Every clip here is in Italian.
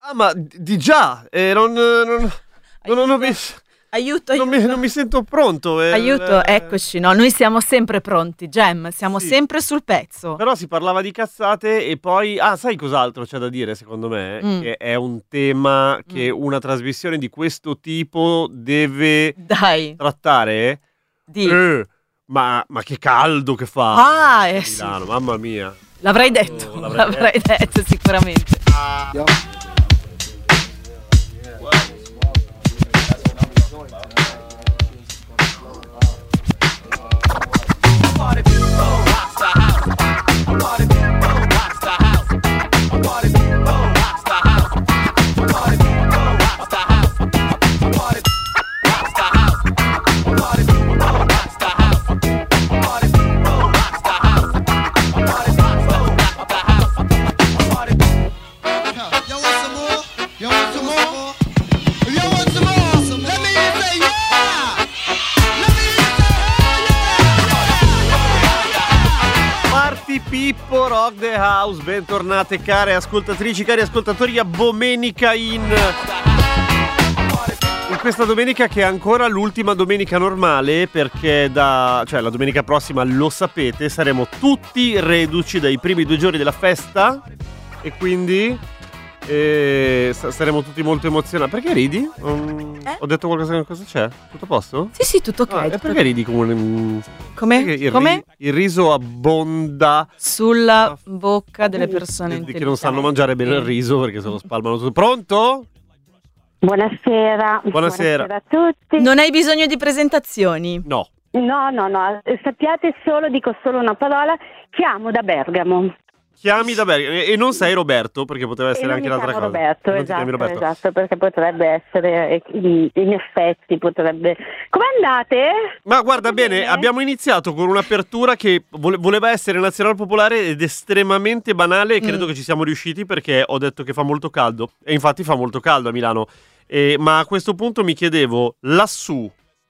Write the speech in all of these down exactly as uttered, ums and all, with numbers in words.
Ah, ma di di già, eh, non, non, non, non mi, Aiuto, non, mi, aiuto. non mi sento pronto. eh, Aiuto, eh. eccoci, no, noi siamo sempre pronti, Gem, siamo Sì. sempre sul pezzo. Però si parlava di cazzate e poi... Ah, sai cos'altro c'è da dire, secondo me? Mm. Che è un tema che Mm. una trasmissione di questo tipo deve Dai, trattare. di. Eh, ma, ma che caldo che fa Ah, eh a sì. Milano, mamma mia. L'avrei detto, Oh, l'avrei l'avrei detto sicuramente. Yo, want some more? Yo, want some more? Yo, want some more? Let me hear you say yeah! Let me hear you say oh yeah! Party Pippo Rock the House, bentornate care ascoltatrici, cari ascoltatori a Domenica in... In questa domenica che è ancora l'ultima domenica normale, perché da... cioè la domenica prossima, lo sapete, saremo tutti reduci dai primi due giorni della festa e quindi eh, sa- saremo tutti molto emozionati. Perché ridi? Um, Eh? Ho detto qualcosa, cosa c'è? Tutto a posto? Sì, sì, tutto ok. Ah, e tutto perché ridi come un... Come? perché il, Come? ri- il riso abbonda Sulla bocca delle persone di- di intelligenti. che non sanno mangiare bene il riso perché se lo spalmano tutto. Pronto? Buonasera. Buonasera. a tutti. Non hai bisogno di presentazioni. No. No, no, no, sappiate solo, dico solo una parola, chiamo da Bergamo. Chiami da Bergamo e e non sei Roberto perché poteva essere e non anche mi l'altra chiamo cosa. Roberto, Non ti chiami esatto, Roberto. esatto, perché potrebbe essere, in, in effetti potrebbe... Come andate? Ma guarda Tutto bene, bene? abbiamo iniziato con un'apertura che vole- voleva essere nazionalpopolare ed estremamente banale e credo Mm. che ci siamo riusciti perché ho detto che fa molto caldo e infatti fa molto caldo a Milano. E- ma a questo punto mi chiedevo, lassù,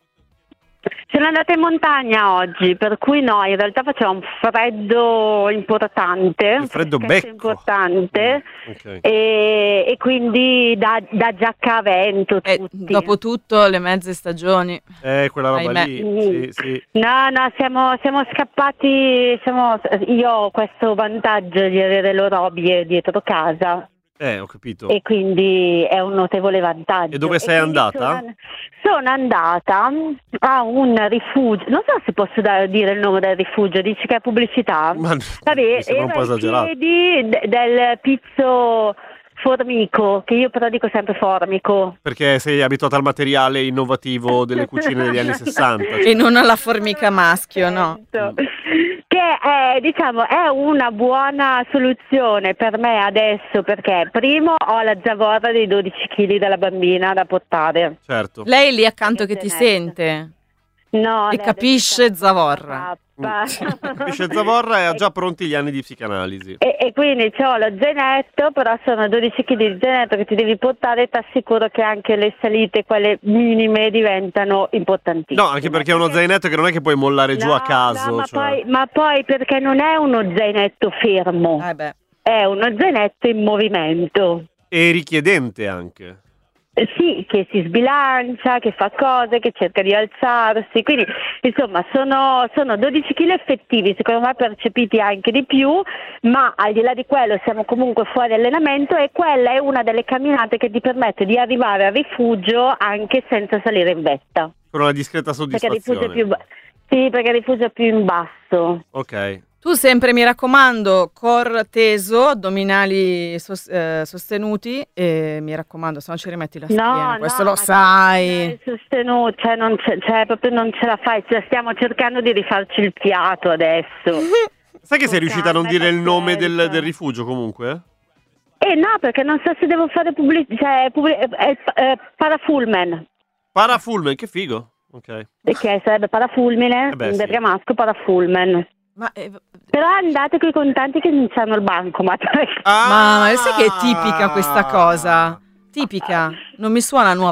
Sono andata in montagna oggi, per cui no, in realtà faceva un freddo importante, il freddo freschezza becco. importante, Mm, ok. e, e quindi da, da giacca a vento E tutti. dopo tutto le mezze stagioni. Eh, quella roba Ahimè. lì, sì, sì. No, no, siamo, siamo scappati, siamo, io ho questo vantaggio di avere l'orobie dietro casa Eh, ho capito. e quindi è un notevole vantaggio. E dove sei quindi andata? Sono, sono andata a un rifugio, non so se posso da- dire il nome del rifugio, dici che è pubblicità? Ma Vabbè, mi sembra un era po' ai esagerato. piedi de- del pizzo Formico, che io però dico sempre Formico. Perché sei abituato al materiale innovativo delle cucine degli anni sessanta. E non alla formica maschio, no. Certo. Che è, diciamo, è una buona soluzione per me adesso, perché primo ho la zavorra dei dodici chili della bambina da portare. Certo. Lei è lì accanto che ti Genette. sente. No, E lei capisce adesso sta zavorra. pappa. Capisce Zavorra e ha già pronti gli anni di psicanalisi. E, e quindi c'ho lo zainetto, però sono dodici chili di zainetto che ti devi portare e ti assicuro che anche le salite, quelle minime, diventano importantissime. No, anche perché è uno zainetto che non è che puoi mollare giù No, a caso. no, ma, cioè. poi, ma poi perché non è uno zainetto fermo, Eh beh. è uno zainetto in movimento. E richiedente anche. Eh, Sì, che si sbilancia, che fa cose, che cerca di alzarsi, quindi insomma sono, sono dodici chili effettivi, secondo me percepiti anche di più, ma al di là di quello siamo comunque fuori allenamento e quella è una delle camminate che ti permette di arrivare al rifugio anche senza salire in vetta, Con una discreta perché il rifugio è soddisfazione. più, ba- sì, perché il rifugio è più in basso. Ok. Tu sempre, mi raccomando, core teso, addominali sos- eh, sostenuti e mi raccomando, se no ci rimetti la schiena, No, questo no, lo ma sai. è sostenuto, cioè, non ce, cioè proprio non ce la fai, cioè, stiamo cercando di rifarci il fiato adesso. Sai che sei riuscita a non calma e dire il nome del, pazienza. del rifugio comunque? Eh no, perché non so se devo fare pubblicità, cioè pubblic- eh, eh, Parafulmen, Parafulmen, che figo. Ok. che sarebbe Parafulmine, Eh beh, in sì. bergamasco Parafulmen. Ma, eh, Però andate coi contanti che non c'hanno il bancomat. Ah! ma, ma sai che è tipica questa cosa? Tipica, non mi suona nuova.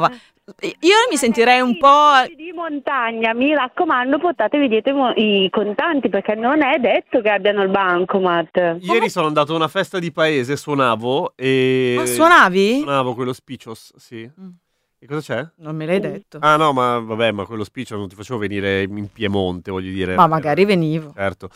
io mi sentirei un po'... Di montagna, mi raccomando, portatevi dietro i mo- i contanti, perché non è detto che abbiano il bancomat. Ieri sono andato a una festa di paese, suonavo e... Ma suonavi? Suonavo quello Spicios, sì. Mm. E cosa c'è? Non me l'hai detto. Ah no, ma vabbè, ma quello Spicios non ti facevo venire in Piemonte, voglio dire. Ma magari venivo. Certo.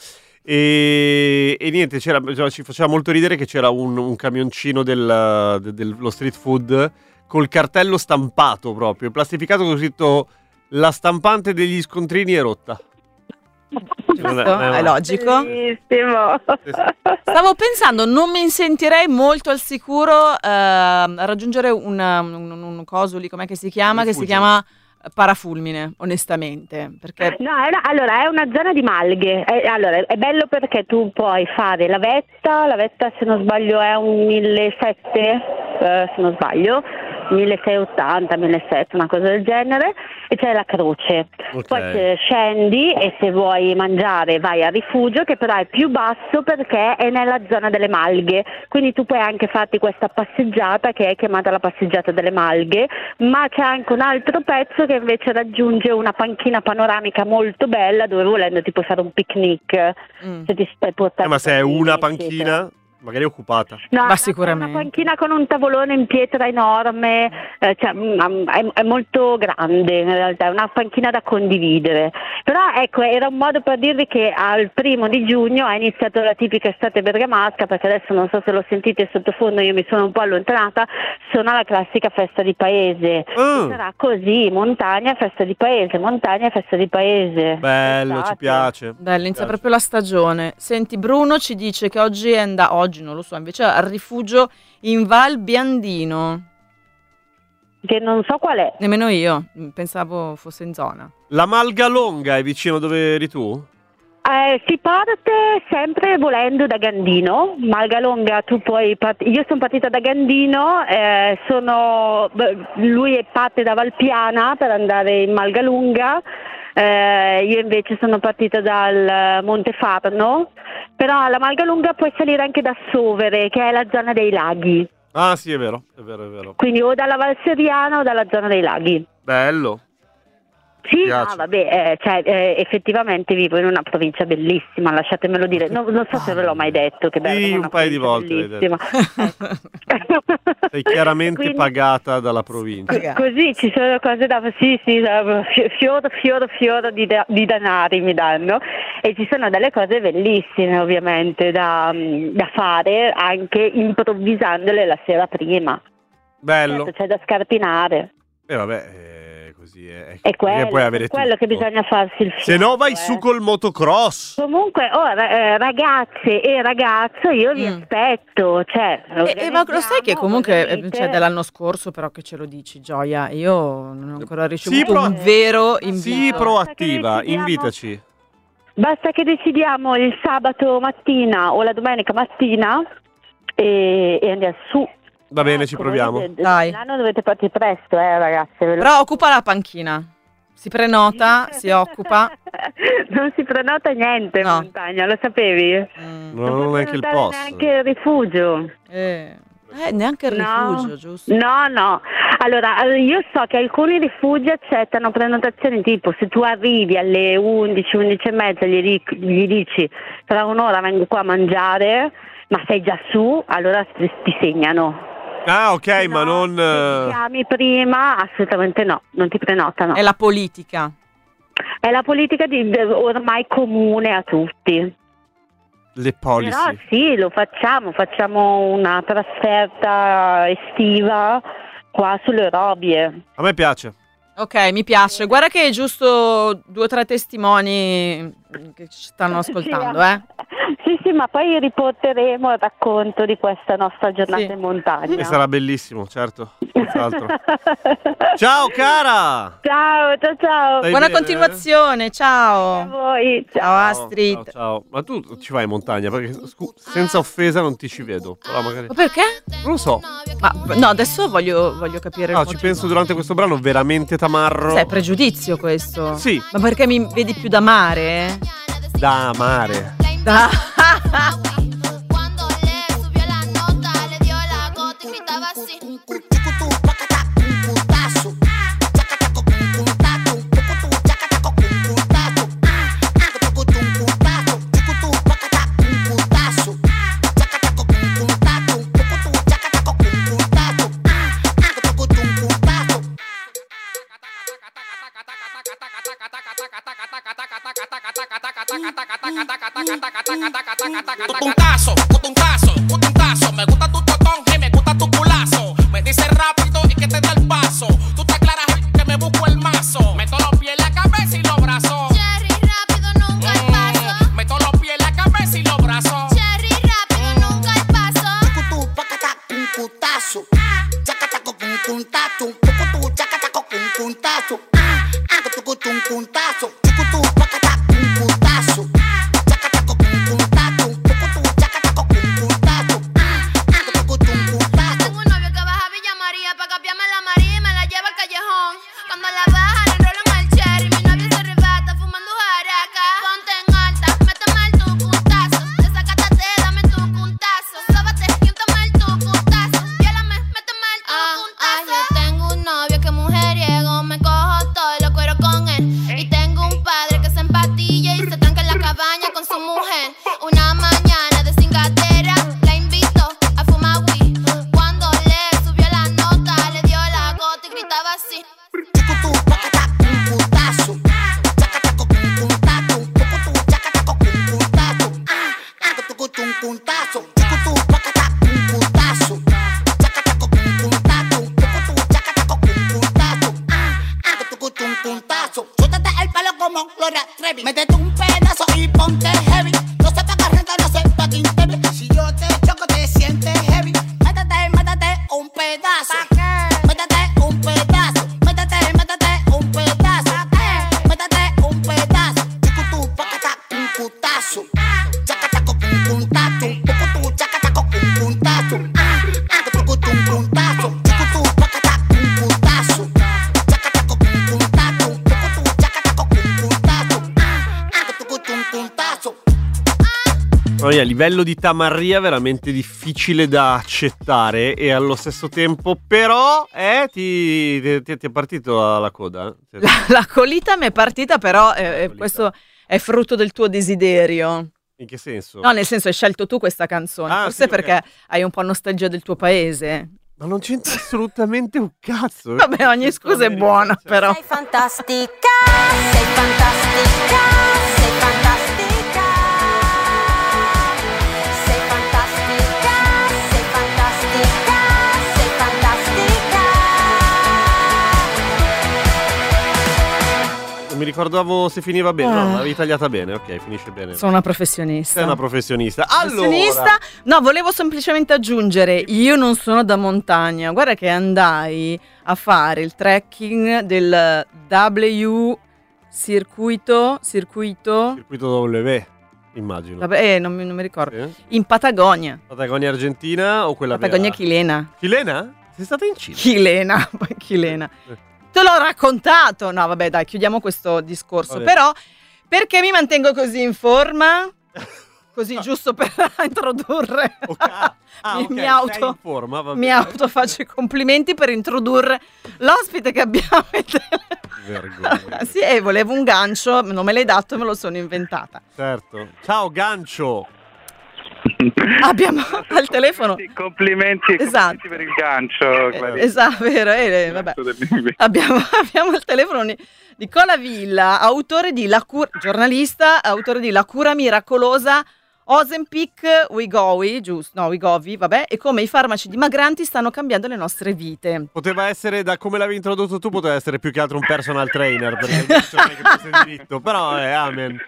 E, e niente, c'era, cioè, ci faceva molto ridere che c'era un, un camioncino del, de- dello street food col cartello stampato proprio, plastificato con scritto la stampante degli scontrini è rotta. Giusto? È logico. Bellissimo. Stavo pensando, non mi sentirei molto al sicuro eh, a raggiungere una- un, un, un coso lì, com'è che si chiama? Che si Rifugio. chiama Parafulmine, onestamente. Perché No, è una- allora è una zona di malghe. È, allora, è bello perché tu puoi fare la vetta, la vetta se non sbaglio è un millesettecento, eh, se non sbaglio, milleseicentoottanta, millesettecento, una cosa del genere, e c'è la croce. Ok. Poi se scendi e se vuoi mangiare vai al rifugio, che però è più basso perché è nella zona delle malghe, quindi tu puoi anche farti questa passeggiata che è chiamata la passeggiata delle malghe, ma c'è anche un altro pezzo che invece raggiunge una panchina panoramica molto bella dove volendo ti puoi fare un picnic, Mm. se ti stai Eh, portando ma se è bambini, una eccetera. panchina, magari è occupata. No, Ma è sicuramente. una panchina con un tavolone in pietra enorme, eh, cioè, mm, è, è molto grande in realtà, è una panchina da condividere. Però ecco, era un modo per dirvi che al primo di giugno ha iniziato la tipica estate bergamasca, perché adesso non so se lo sentite sottofondo, io mi sono un po' allontanata, suona la classica festa di paese. Mm. Sarà così, montagna, festa di paese, montagna, festa di paese. Bello, ci Estate. piace. Bello, inizia Piace. proprio la stagione. Senti, Bruno ci dice che oggi è andato, oggi non lo so, invece al rifugio in Val Biandino. Che non so qual è. Nemmeno io, pensavo fosse in zona. La Malgalonga è vicino dove eri tu? Eh, si parte sempre volendo da Gandino, Malgalonga tu puoi part- io sono partita da Gandino, eh, sono, beh, lui parte da Valpiana per andare in Malgalunga, eh, io invece sono partita dal Montefarno, però alla Malgalunga puoi salire anche da Sovere, che è la zona dei laghi, Ah sì, è vero, è vero, è vero. quindi o dalla Val Seriana o dalla zona dei laghi. Bello. Sì, piace. no, vabbè, eh, cioè, eh, effettivamente vivo in una provincia bellissima, lasciatemelo dire. No, non so se ve l'ho mai detto che Bergamo Sì, è una un paio di provincia volte l'hai bellissima. Sei chiaramente Quindi- pagata dalla provincia. Pagata. Così ci sono cose da sì, sì, da- fi- fioro, fioro, fioro di, da- di denari mi danno e ci sono delle cose bellissime ovviamente da, da fare anche improvvisandole la sera prima. Bello. Certo, c'è da scarpinare. E vabbè, eh, così è. È quello, puoi avere è quello che tutto. bisogna farsi il Se no vai fiato, su eh. col motocross. Comunque, oh, ra- eh, ragazze e ragazzo, io vi Mm. aspetto. Cioè, E, e ma lo sai che organizziamo, comunque voi eh, venite. cioè, dell'anno scorso però che ce lo dici, Gioia, io non ho ancora ricevuto pro- un vero invito. Sii proattiva, Perché decidiamo- invitaci. Basta che decidiamo il sabato mattina o la domenica mattina e, e andiamo su. Va bene, ci Ecco, proviamo. voi de- Dai. L'anno dovete partire presto, eh, ragazze. ve lo- Però occupa la panchina. Si prenota, si occupa. Non si prenota niente in No. montagna, lo sapevi? Mm. Non ho neanche il prenotare posto. neanche il rifugio. Eh, eh, neanche il No. rifugio, giusto? No, no. Allora, eh, io so che alcuni rifugi accettano prenotazioni tipo se tu arrivi alle undici, undici e mezza, gli, dic- gli dici tra un'ora vengo qua a mangiare, ma sei già su, allora ti, ti segnano. Ah, ok, Se ma no, non. se eh, ti chiami prima, assolutamente no, non ti prenotano. È la politica. È la politica di, de- ormai comune a tutti. Le policy. Però sì, lo facciamo, facciamo una trasferta estiva qua sulle Robie. A me piace. Ok, mi piace. Guarda che è giusto due o tre testimoni che ci stanno ascoltando, Sì, eh. Sì, sì, ma poi riporteremo il racconto di questa nostra giornata Sì. in montagna. E sarà bellissimo, certo. Senz'altro. Ciao, cara! Ciao, ciao, ciao. Stai Buona bene? continuazione, A ciao. voi. Ciao. Ciao Astrid. Ciao, ciao. Ma tu ci vai in montagna? Perché scu- senza offesa non ti ci vedo. Però magari. Ma perché? Non lo so. Ma no, adesso voglio, voglio capire. No, il ci motivo. penso durante questo brano veramente tamarro. Sai, è pregiudizio questo. Sì. Ma perché mi vedi più da mare? Da amare. Da... Cuando le subió la nota, le dio la gota y gritaba así. tu, pacata, cum cutazo. Chacataco, cum cuntazo. Tucu tu, chacataco, cum cuntazo. Ah, ah, tucu tum cuntazo. Suéltate el pelo como Gloria Trevi. Métete un pedazo y ponte heavy. No se paga renta, no se paga Intevi. Si yo te choco, te sientes heavy. Métete, métete un pedazo. Métete un pedazo. Métete, métete un pedazo. Métete un pedazo. Tucu tu, pacata, cum cutazo. Chacataco, cum cuntazo. Tucu tu, chacataco, cum cuntazo. Ah, ah, tucu tum cuntazo. Tucu tu, pacata, cum cutazo. Chacataco, cum cuntazo. Tucu tu, chacataco, cum cuntazo. Ah, ah, tucu tum cuntazo. Poi a livello di tamarria veramente difficile da accettare e allo stesso tempo però eh, ti, ti, ti è partito la coda? La, la colita mi è partita, però eh, colita. questo è frutto del tuo desiderio. In che senso? No, nel senso hai scelto tu questa canzone, Ah, forse sì, ok. perché hai un po' nostalgia del tuo paese. Ma non c'entra assolutamente un cazzo. Vabbè, ogni scusa è buona, Cioè, però. Sei fantastica, sei fantastica, sei fantastica. Sei fantastica, sei fantastica, sei fantastica. Non mi ricordavo se finiva bene. No, Ah. l'avevi tagliata bene. Ok, finisce bene. Sono una professionista. Sei una professionista. Allora, Professionista? No, volevo semplicemente aggiungere, io non sono da montagna. Guarda che andai a fare il trekking del W circuito, circuito, circuito W, immagino. vabbè, eh, non, mi, non mi ricordo, Sì? in Patagonia. Patagonia argentina o quella Patagonia vera? chilena. Chilena? Sei stata in Cile? Chilena, poi chilena. Eh. Te l'ho raccontato. No, vabbè, dai, chiudiamo questo discorso. Vabbè. Però, perché mi mantengo così in forma? Così giusto per introdurre. Ok. Ah, mi, ok, mi sei auto, in forma, va mi bene. auto faccio i complimenti per introdurre l'ospite che abbiamo. Vergogna. Sì, e volevo un gancio, non me l'hai dato, me lo sono inventata. Certo. Ciao Gancio. Abbiamo al telefono. Complimenti, Esatto. complimenti per il gancio. Clarice. Esatto, vero, eh, eh, vabbè. Gancio del- Abbiamo, abbiamo al telefono Ni- Nicola Villa, autore di La Cura, giornalista, autore di La cura miracolosa, Ozempic, Wegovy, giusto, no, Wegovy, vabbè, e come i farmaci dimagranti stanno cambiando le nostre vite. Poteva essere, da come l'avevi introdotto tu, poteva essere più che altro un personal trainer, perché il Gancio non è che fosse diritto, però è amen.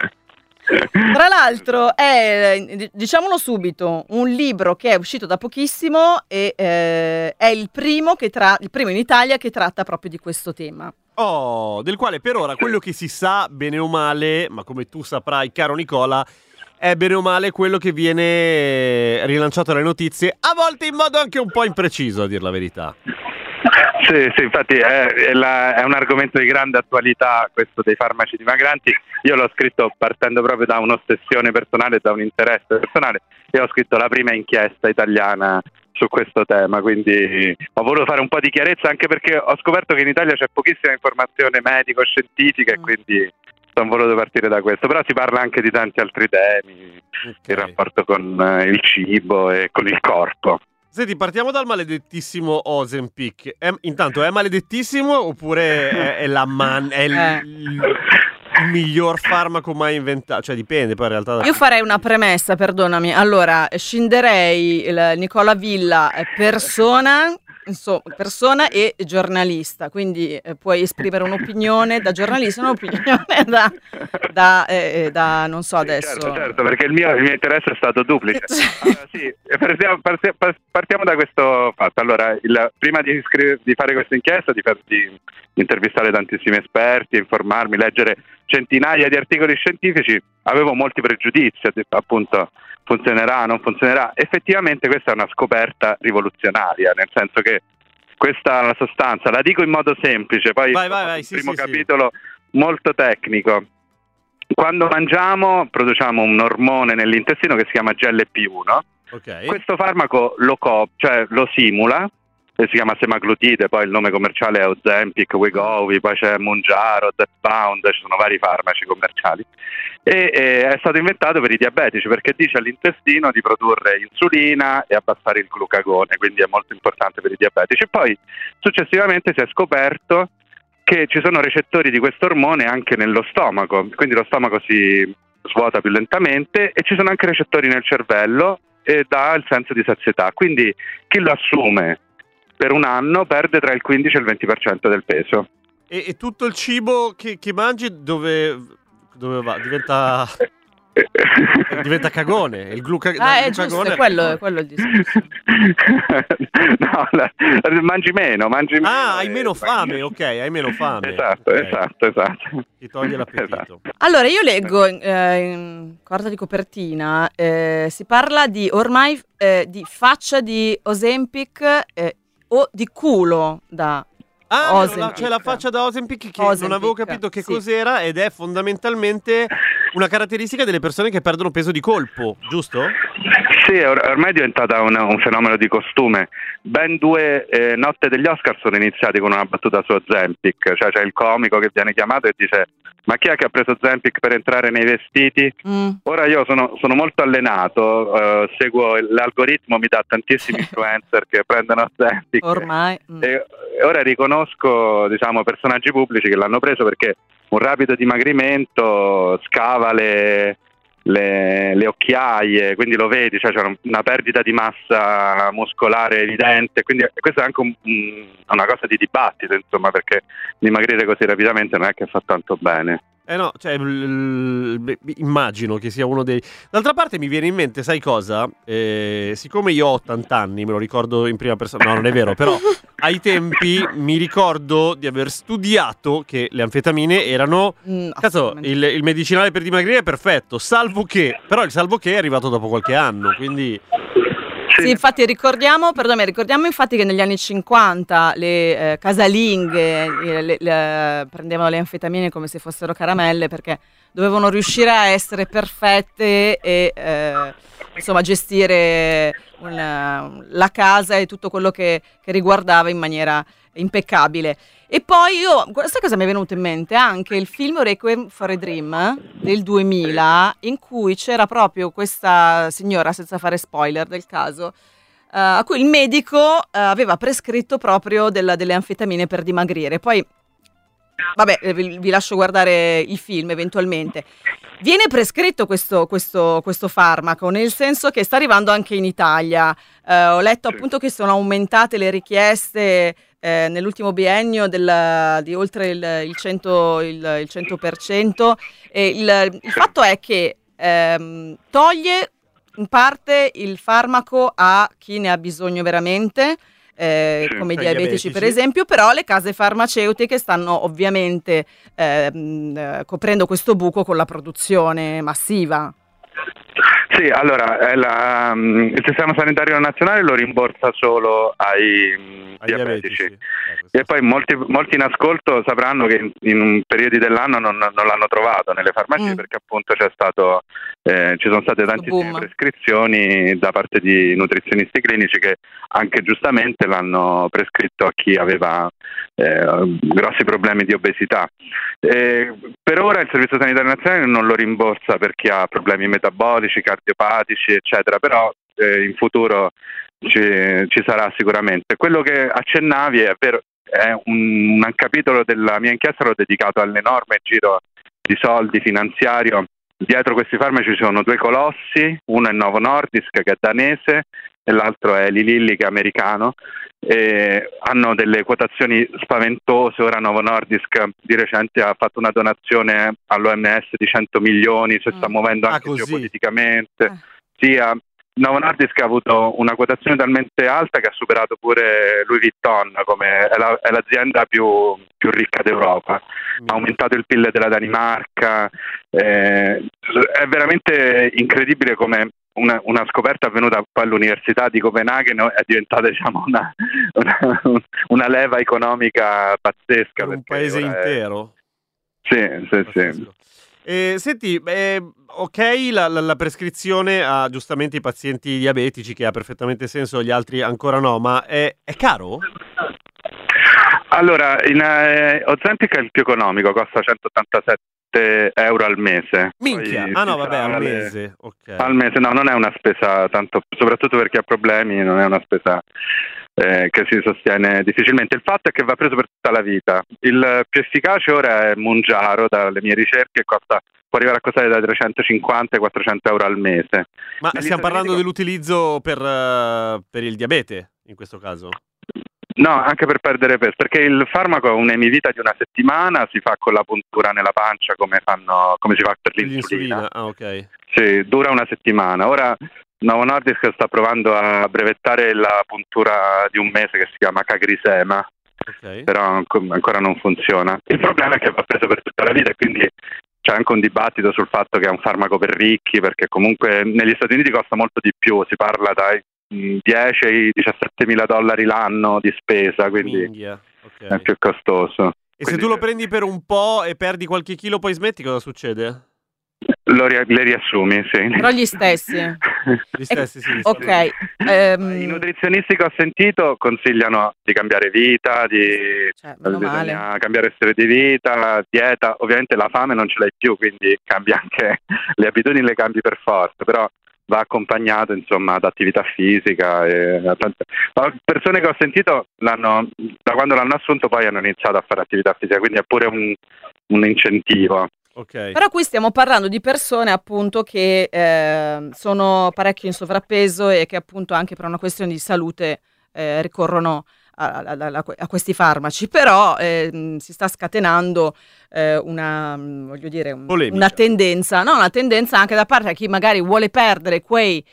Tra l'altro è, diciamolo subito, un libro che è uscito da pochissimo e eh, è il primo, che tra, il primo in Italia che tratta proprio di questo tema. Oh, del quale per ora quello che si sa, bene o male, ma come tu saprai, caro Nicola, è bene o male quello che viene rilanciato dalle notizie, a volte in modo anche un po' impreciso, a dir la verità. Sì, sì, infatti è, è la- è un argomento di grande attualità questo dei farmaci dimagranti. Io l'ho scritto partendo proprio da un'ossessione personale, da un interesse personale, e ho scritto la prima inchiesta italiana su questo tema, quindi ho voluto fare un po' di chiarezza, anche perché ho scoperto che in Italia c'è pochissima informazione medico-scientifica, Mm. e quindi sono voluto partire da questo. Però si parla anche di tanti altri temi, Ok. il rapporto con eh, il cibo e con il corpo. Senti, partiamo dal maledettissimo Ozempic. È- intanto, è maledettissimo oppure è, è la man... è il, Eh. il- il miglior farmaco mai inventato? Cioè, dipende poi in realtà. da- Io farei una premessa, perdonami. Allora, scinderei il Nicola Villa eh, persona, insomma, persona e giornalista, quindi eh, puoi esprimere un'opinione da giornalista e un'opinione da, da, eh, eh, da non so adesso. Certo, certo, perché il mio, il mio interesse è stato duplice. Allora, sì, partiamo, parti- partiamo da questo fatto. Allora, il- prima di, iscri- di fare questa inchiesta, di, far- di intervistare tantissimi esperti, informarmi, leggere centinaia di articoli scientifici, avevo molti pregiudizi, ho detto, appunto, funzionerà, non funzionerà. Effettivamente questa è una scoperta rivoluzionaria, nel senso che questa sostanza, la dico in modo semplice, poi Vai, vai, vai, il sì, primo sì, sì. capitolo molto tecnico. Quando mangiamo produciamo un ormone nell'intestino che si chiama G L P uno. Ok. Questo farmaco lo, co- cioè, lo simula, e si chiama semaglutide, poi il nome commerciale è Ozempic, Wegovy, poi c'è Mounjaro, Zepbound, ci sono vari farmaci commerciali, e, e è stato inventato per i diabetici perché dice all'intestino di produrre insulina e abbassare il glucagone, quindi è molto importante per i diabetici. Poi successivamente si è scoperto che ci sono recettori di questo ormone anche nello stomaco, quindi lo stomaco si svuota più lentamente, e ci sono anche recettori nel cervello e dà il senso di sazietà. Quindi chi lo assume per un anno perde tra il quindici e il venti per cento del peso. E, e tutto il cibo che, che mangi dove, dove va? Diventa... diventa cagone, il gluca- Ah, il è giusto, glucagone- è quello, è quello il discorso. No, la- mangi meno, mangi meno. Ah, hai e- meno fame, ok, hai meno fame. Esatto, Ok. esatto, esatto. Ti toglie l'appetito. Esatto. Allora, io leggo eh, in carta di copertina, eh, si parla di ormai eh, di faccia di Ozempic eh, o di culo da Ah, Ozempic. la- c'è la faccia da Ozempic che Ozempic, non avevo capito che sì. cos'era ed è fondamentalmente una caratteristica delle persone che perdono peso di colpo, giusto? Sì, or- ormai è diventata un, un fenomeno di costume. Ben due eh, notte degli Oscar sono iniziati con una battuta su Ozempic, cioè c'è il comico che viene chiamato e dice: ma chi è che ha preso Ozempic per entrare nei vestiti? Mm. Ora io sono, sono molto allenato, eh, seguo l'algoritmo, mi dà tantissimi influencer che prendono Ozempic. Ormai. mm. E e ora riconosco, diciamo, personaggi pubblici che l'hanno preso perché un rapido dimagrimento scava le, le, le occhiaie, quindi lo vedi, cioè c'è una perdita di massa muscolare evidente, quindi questa è anche un- un- una cosa di dibattito, insomma, perché dimagrire così rapidamente non è che fa tanto bene. Eh no, cioè, l- l- immagino che sia uno dei... D'altra parte mi viene in mente, sai cosa? Eh, siccome io ho ottanta anni, me lo ricordo in prima persona, no, non è vero, però ai tempi mi ricordo di aver studiato che le anfetamine erano... Mm, Cazzo, assolutamente. il, il medicinale per dimagrire è perfetto, salvo che... Però il salvo che è arrivato dopo qualche anno, quindi... Sì, infatti ricordiamo, perdonami, ricordiamo infatti che negli anni cinquanta le eh, casalinghe eh, le- le- prendevano le anfetamine come se fossero caramelle perché dovevano riuscire a essere perfette e eh, insomma gestire una- la casa e tutto quello che, che riguardava in maniera impeccabile. E poi io, questa cosa mi è venuta in mente anche il film Requiem for a Dream del duemila, in cui c'era proprio questa signora, senza fare spoiler del caso, eh, a cui il medico eh, aveva prescritto proprio della- delle anfetamine per dimagrire. Poi, vabbè, eh, vi, vi lascio guardare il film eventualmente. Viene prescritto questo, questo, questo farmaco, nel senso che sta arrivando anche in Italia. Eh, ho letto Sì. appunto che sono aumentate le richieste eh, nell'ultimo biennio del- di oltre il, il cento, il, il cento per cento. E il, il fatto è che ehm, toglie in parte il farmaco a chi ne ha bisogno veramente, eh, Sì, come i ai diabetici per diabetici. esempio, però le case farmaceutiche stanno ovviamente ehm, eh, coprendo questo buco con la produzione massiva. Sì, allora eh, la, mm, il sistema sanitario nazionale lo rimborsa solo ai, mm, Ai diabetici. diabetici. Eh, questo E poi molti, molti in ascolto sapranno che in, in periodi dell'anno non, non l'hanno trovato nelle farmacie Mm. perché appunto c'è stato, eh, ci sono state tantissime boom. prescrizioni da parte di nutrizionisti clinici che anche giustamente l'hanno prescritto a chi aveva eh, grossi problemi di obesità. Eh, per ora il Servizio Sanitario Nazionale non lo rimborsa per chi ha problemi metabolici, cardiopatici, eccetera, però eh, in futuro ci, ci sarà sicuramente. Quello che accennavi è vero, è un, un capitolo della mia inchiesta l'ho dedicato all'enorme giro di soldi finanziario. Dietro questi farmaci ci sono due colossi, uno è Novo Nordisk che è danese e l'altro è Eli Lilly che è americano. E hanno delle quotazioni spaventose. Ora Novo Nordisk di recente ha fatto una donazione all'O M S di cento milioni, si sta Mm. muovendo Ah, anche così? geopoliticamente. Eh. Sì, ha- Novo Nordisk ha avuto una quotazione talmente alta che ha superato pure Louis Vuitton, come è, la- è l'azienda più, più ricca d'Europa. Ha aumentato il P I L della Danimarca. eh, è veramente incredibile come una, una scoperta avvenuta poi all'Università di Copenaghen è diventata, diciamo, una, una, una leva economica pazzesca. Per un perché paese ora è- intero. Sì, sì, sì. Pazzesco. Eh, senti, eh, ok, la, la- la prescrizione a giustamente i pazienti diabetici, che ha perfettamente senso, gli altri ancora no, ma è, è caro? Allora, in, eh, Ozempic è il più economico, costa centottantasette euro al mese. Minchia, Poi ah no, ci vabbè, sarà al le- mese, ok. Al mese, no, non è una spesa tanto, soprattutto per chi ha problemi, non è una spesa eh, che si sostiene difficilmente. Il fatto è che va preso per tutta la vita. Il più efficace ora è Mounjaro, dalle mie ricerche, costa può arrivare a costare da trecentocinquanta ai quattrocento euro al mese. Ma Negli stiamo Stati parlando Uniti- dell'utilizzo per, eh, per il diabete, in questo caso? No, anche per perdere peso, perché il farmaco ha un'emivita di una settimana, si fa con la puntura nella pancia come, fanno, come si fa per Per l'insulina. l'insulina? Ah, ok. Sì, dura una settimana. Ora Novo Nordisk sta provando a brevettare la puntura di un mese che si chiama Cagrisema, Ok. però anco- ancora non funziona. Il problema è che va preso per tutta la vita e quindi c'è anche un dibattito sul fatto che è un farmaco per ricchi, perché comunque negli Stati Uniti costa molto di più, si parla dai mh, dieci ai diciassette mila dollari l'anno di spesa, quindi Minchia, ok. è più costoso. E se Quindi tu lo prendi per un po' e perdi qualche chilo poi smetti, cosa succede? lo ri- le riassumi, sì. Però gli stessi. Gli stessi, sì. gli Ok. stessi. ehm, I nutrizionisti che ho sentito consigliano di cambiare vita, di cioè, meno bisogna male. cambiare stile di vita, dieta. Ovviamente la fame non ce l'hai più, quindi cambi anche le abitudini, le cambi per forza, però va accompagnato insomma ad attività fisica e a tante... Ma persone che ho sentito l'hanno, da quando l'hanno assunto poi hanno iniziato a fare attività fisica, quindi è pure un, un incentivo. Ok. Però qui stiamo parlando di persone appunto che eh, sono parecchio in sovrappeso e che appunto anche per una questione di salute eh, ricorrono a, a- a- a questi farmaci. Però eh, mh, si sta scatenando eh, una, mh, voglio dire, un- Polemica. una tendenza, no, una tendenza anche da parte di chi magari vuole perdere quei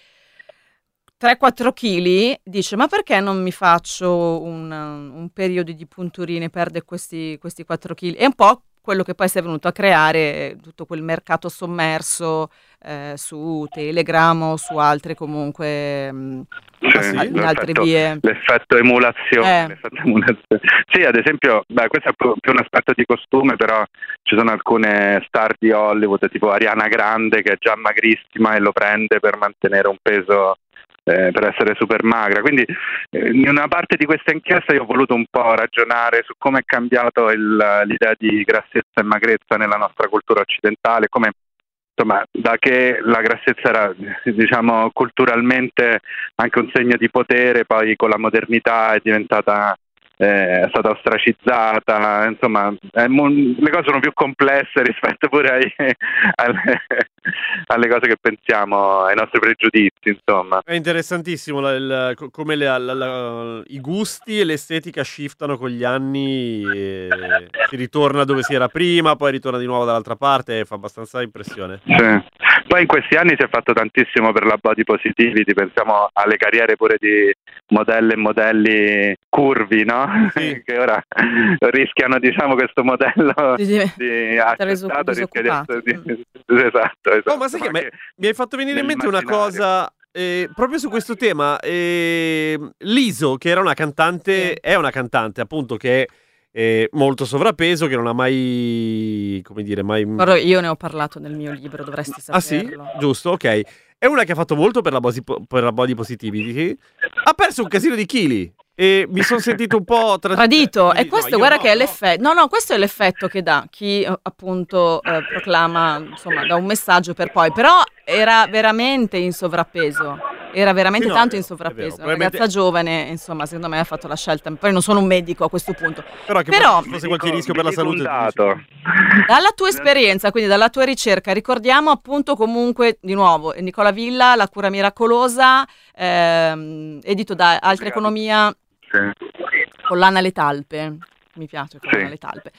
tre quattro chili, dice ma perché non mi faccio un, un periodo di punturine, perde questi, questi quattro chili? È un po' quello che poi si è venuto a creare, tutto quel mercato sommerso eh, su Telegram o su altre comunque mh, Sì, Ah, sì? in altre l'effetto- vie. L'effetto emulazione, Eh. l'effetto emulazione. Sì, ad esempio, beh, questo è più più un aspetto di costume, però ci sono alcune star di Hollywood, tipo Ariana Grande, che è già magrissima e lo prende per mantenere un peso, eh, per essere super magra. Quindi eh, in una parte di questa inchiesta io ho voluto un po' ragionare su come è cambiato il- l'idea di grassezza e magrezza nella nostra cultura occidentale, come insomma, da che la grassezza era, diciamo, culturalmente anche un segno di potere, poi con la modernità è diventata, eh, è stata ostracizzata, insomma, è mo- le cose sono più complesse rispetto pure ai- alle, alle cose che pensiamo, ai nostri pregiudizi, insomma. È interessantissimo la- il- co- come le- la- la- i gusti e l'estetica shiftano con gli anni, e si ritorna dove si era prima, poi ritorna di nuovo dall'altra parte e fa abbastanza impressione. Sì. Poi in questi anni si è fatto tantissimo per la body positivity, pensiamo alle carriere pure di modelle e modelli curvi, no? Sì. Che ora rischiano, diciamo, questo modello Di- di- di reso- accettato rischia di essere disoccupati. di- esatto, esatto. Oh, ma sai che anche mi hai fatto venire in mente una nell'immaginario. cosa eh, proprio su questo tema. eh, Liso, che era una cantante, Sì. è una cantante appunto che è eh, molto sovrappeso, che non ha mai, come dire, mai... Però io ne ho parlato nel mio libro, dovresti Ah sì? saperlo. Giusto, ok. È una che ha fatto molto per la, bosi- per la body positivity. Ha perso un casino di chili e mi sono sentito un po' tra- Tradito, e no, questo io guarda no, che è no. l'effetto, no no, questo è l'effetto che dà chi eh, appunto eh, proclama, insomma, da un messaggio per poi, però era veramente in sovrappeso, era veramente Sì, no, tanto è in vero, è sovrappeso, vero. una Probabilmente- ragazza giovane, insomma, secondo me ha fatto la scelta, poi non sono un medico a questo punto, Però che Però- ci fosse qualche Dico- rischio per la vi dico salute. un tu dici- dato. dalla tua esperienza, quindi dalla tua ricerca, ricordiamo appunto comunque di nuovo Nicola Villa, La cura miracolosa, ehm, edito da Altra Economia, Sì. Collana alle talpe, mi piace Collana Sì. alle talpe.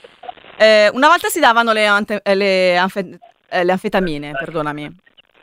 Eh, una volta si davano le, ante- eh, le, anfe- eh, le anfetamine, perdonami.